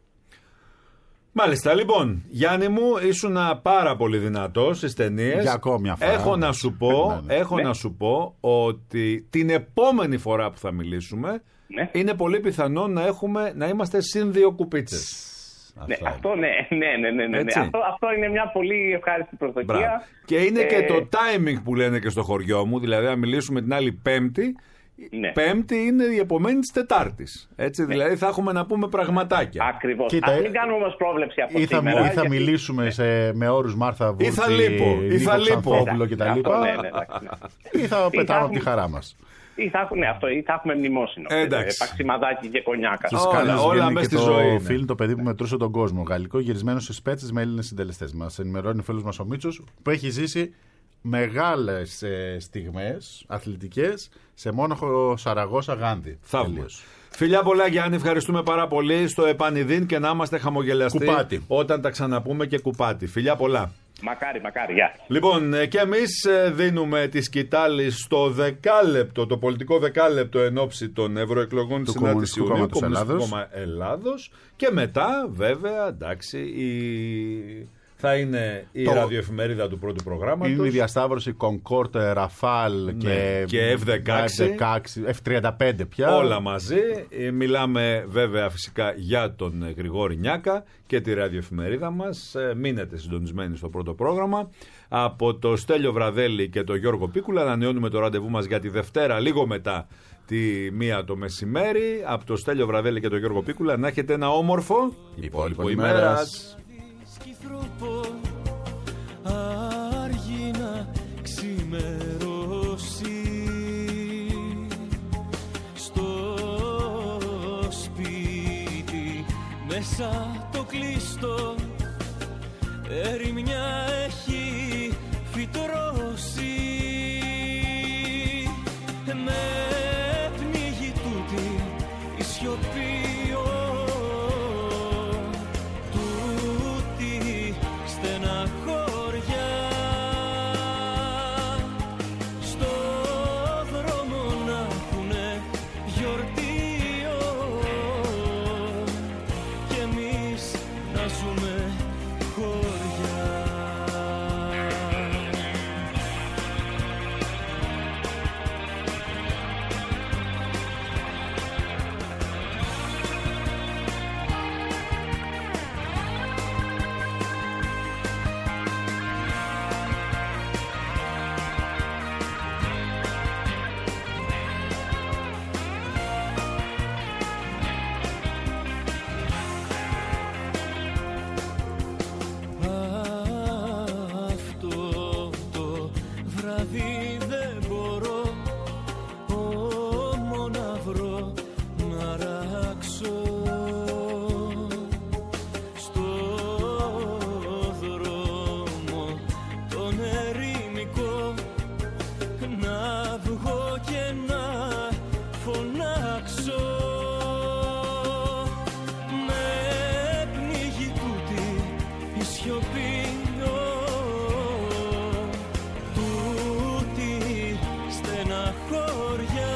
Μάλιστα, λοιπόν, Γιάννη μου, ήσουν πάρα πολύ δυνατός στις ταινίες. Για ακόμη μια φορά. Έχω να σου πω, ναι, ναι. έχω ναι. να σου πω ότι την επόμενη φορά που θα μιλήσουμε ναι. είναι πολύ πιθανό να, έχουμε, να είμαστε συν δύο κουπίτσες. Ναι, αυτό ναι, ναι, ναι, ναι, ναι. Αυτό, αυτό είναι μια πολύ ευχάριστη προσδοκία. Μπράβο. Και είναι ε... και το timing που λένε και στο χωριό μου, δηλαδή να μιλήσουμε την άλλη Πέμπτη. Ναι. Πέμπτη είναι η επομένη της Τετάρτης. Έτσι, ναι. Δηλαδή θα έχουμε να πούμε πραγματάκια. Ακριβώς. Κοίτα, ας μην κάνουμε όμως πρόβλεψη από ή θα, σήμερα. Ή θα γιατί... μιλήσουμε σε, με όρους Μάρθα Βούρτση, ή θα λείπω, ή θα λείπω κτλ. Ή θα πετάμε από τη χαρά μας. Ή θα, ναι, αυτό, ή θα έχουμε μνημόσυνο. Παξιμαδάκι και κονιάκα. Και όλα, όλα μέσα στη ζωή. Το φιλμ, το παιδί που μετρούσε τον κόσμο. Γαλλικό, γυρισμένο στις Πέτσες με Έλληνες συντελεστές. Μας ενημερώνει ο φίλος μας ο Μίτσος που έχει ζήσει μεγάλες ε, στιγμές αθλητικές σε Μόναχο, Σαραγώσα, Γάνδη. Θαύμος. Φιλιά πολλά, Γιάννη, ευχαριστούμε πάρα πολύ. Στο επανειδήν και να είμαστε χαμογελαστοί κουπάτι. Όταν τα ξαναπούμε και κουπάτι. Φιλιά πολλά. Μακάρι, μακάρι, γεια. Λοιπόν, και εμείς δίνουμε τη σκητάλη στο δεκάλεπτο, το πολιτικό δεκάλεπτο εν ώψη των ευρωεκλογών της ενάτης Ιουνίου του Κομμουνιστικού Κόμμα Ελλάδος. Και μετά, βέβαια, εντάξει, η... θα είναι η το... ραδιοεφημερίδα του πρώτου προγράμματος. Είναι η διασταύρωση Concorde, Rafale ναι. και, και εφ δεκαέξι, εφ τριάντα πέντε πια. Όλα μαζί. Μιλάμε βέβαια φυσικά για τον Γρηγόρη Νιάκα και τη ραδιοεφημερίδα μας. Μείνετε συντονισμένοι στο πρώτο πρόγραμμα. Από το Στέλιο Βραδέλη και το Γιώργο Πίκουλα ανανεώνουμε το ραντεβού μας για τη Δευτέρα λίγο μετά τη μία το μεσημέρι. Από το Στέλιο Βραδέλη και το Γιώργο Πίκουλα να έχετε ένα όμορφο υπόλοιπο ημέρας. Άργη να ξημερώσει στο σπίτι μέσα το κλειστό ερημιά έχει φυτρώσει. σιωπή, τούτη στεναχώρια. Στο δρόμο να έχουνε γιορτή κι εμείς να ζούμε χωριά. Τούτη στεναχώρια.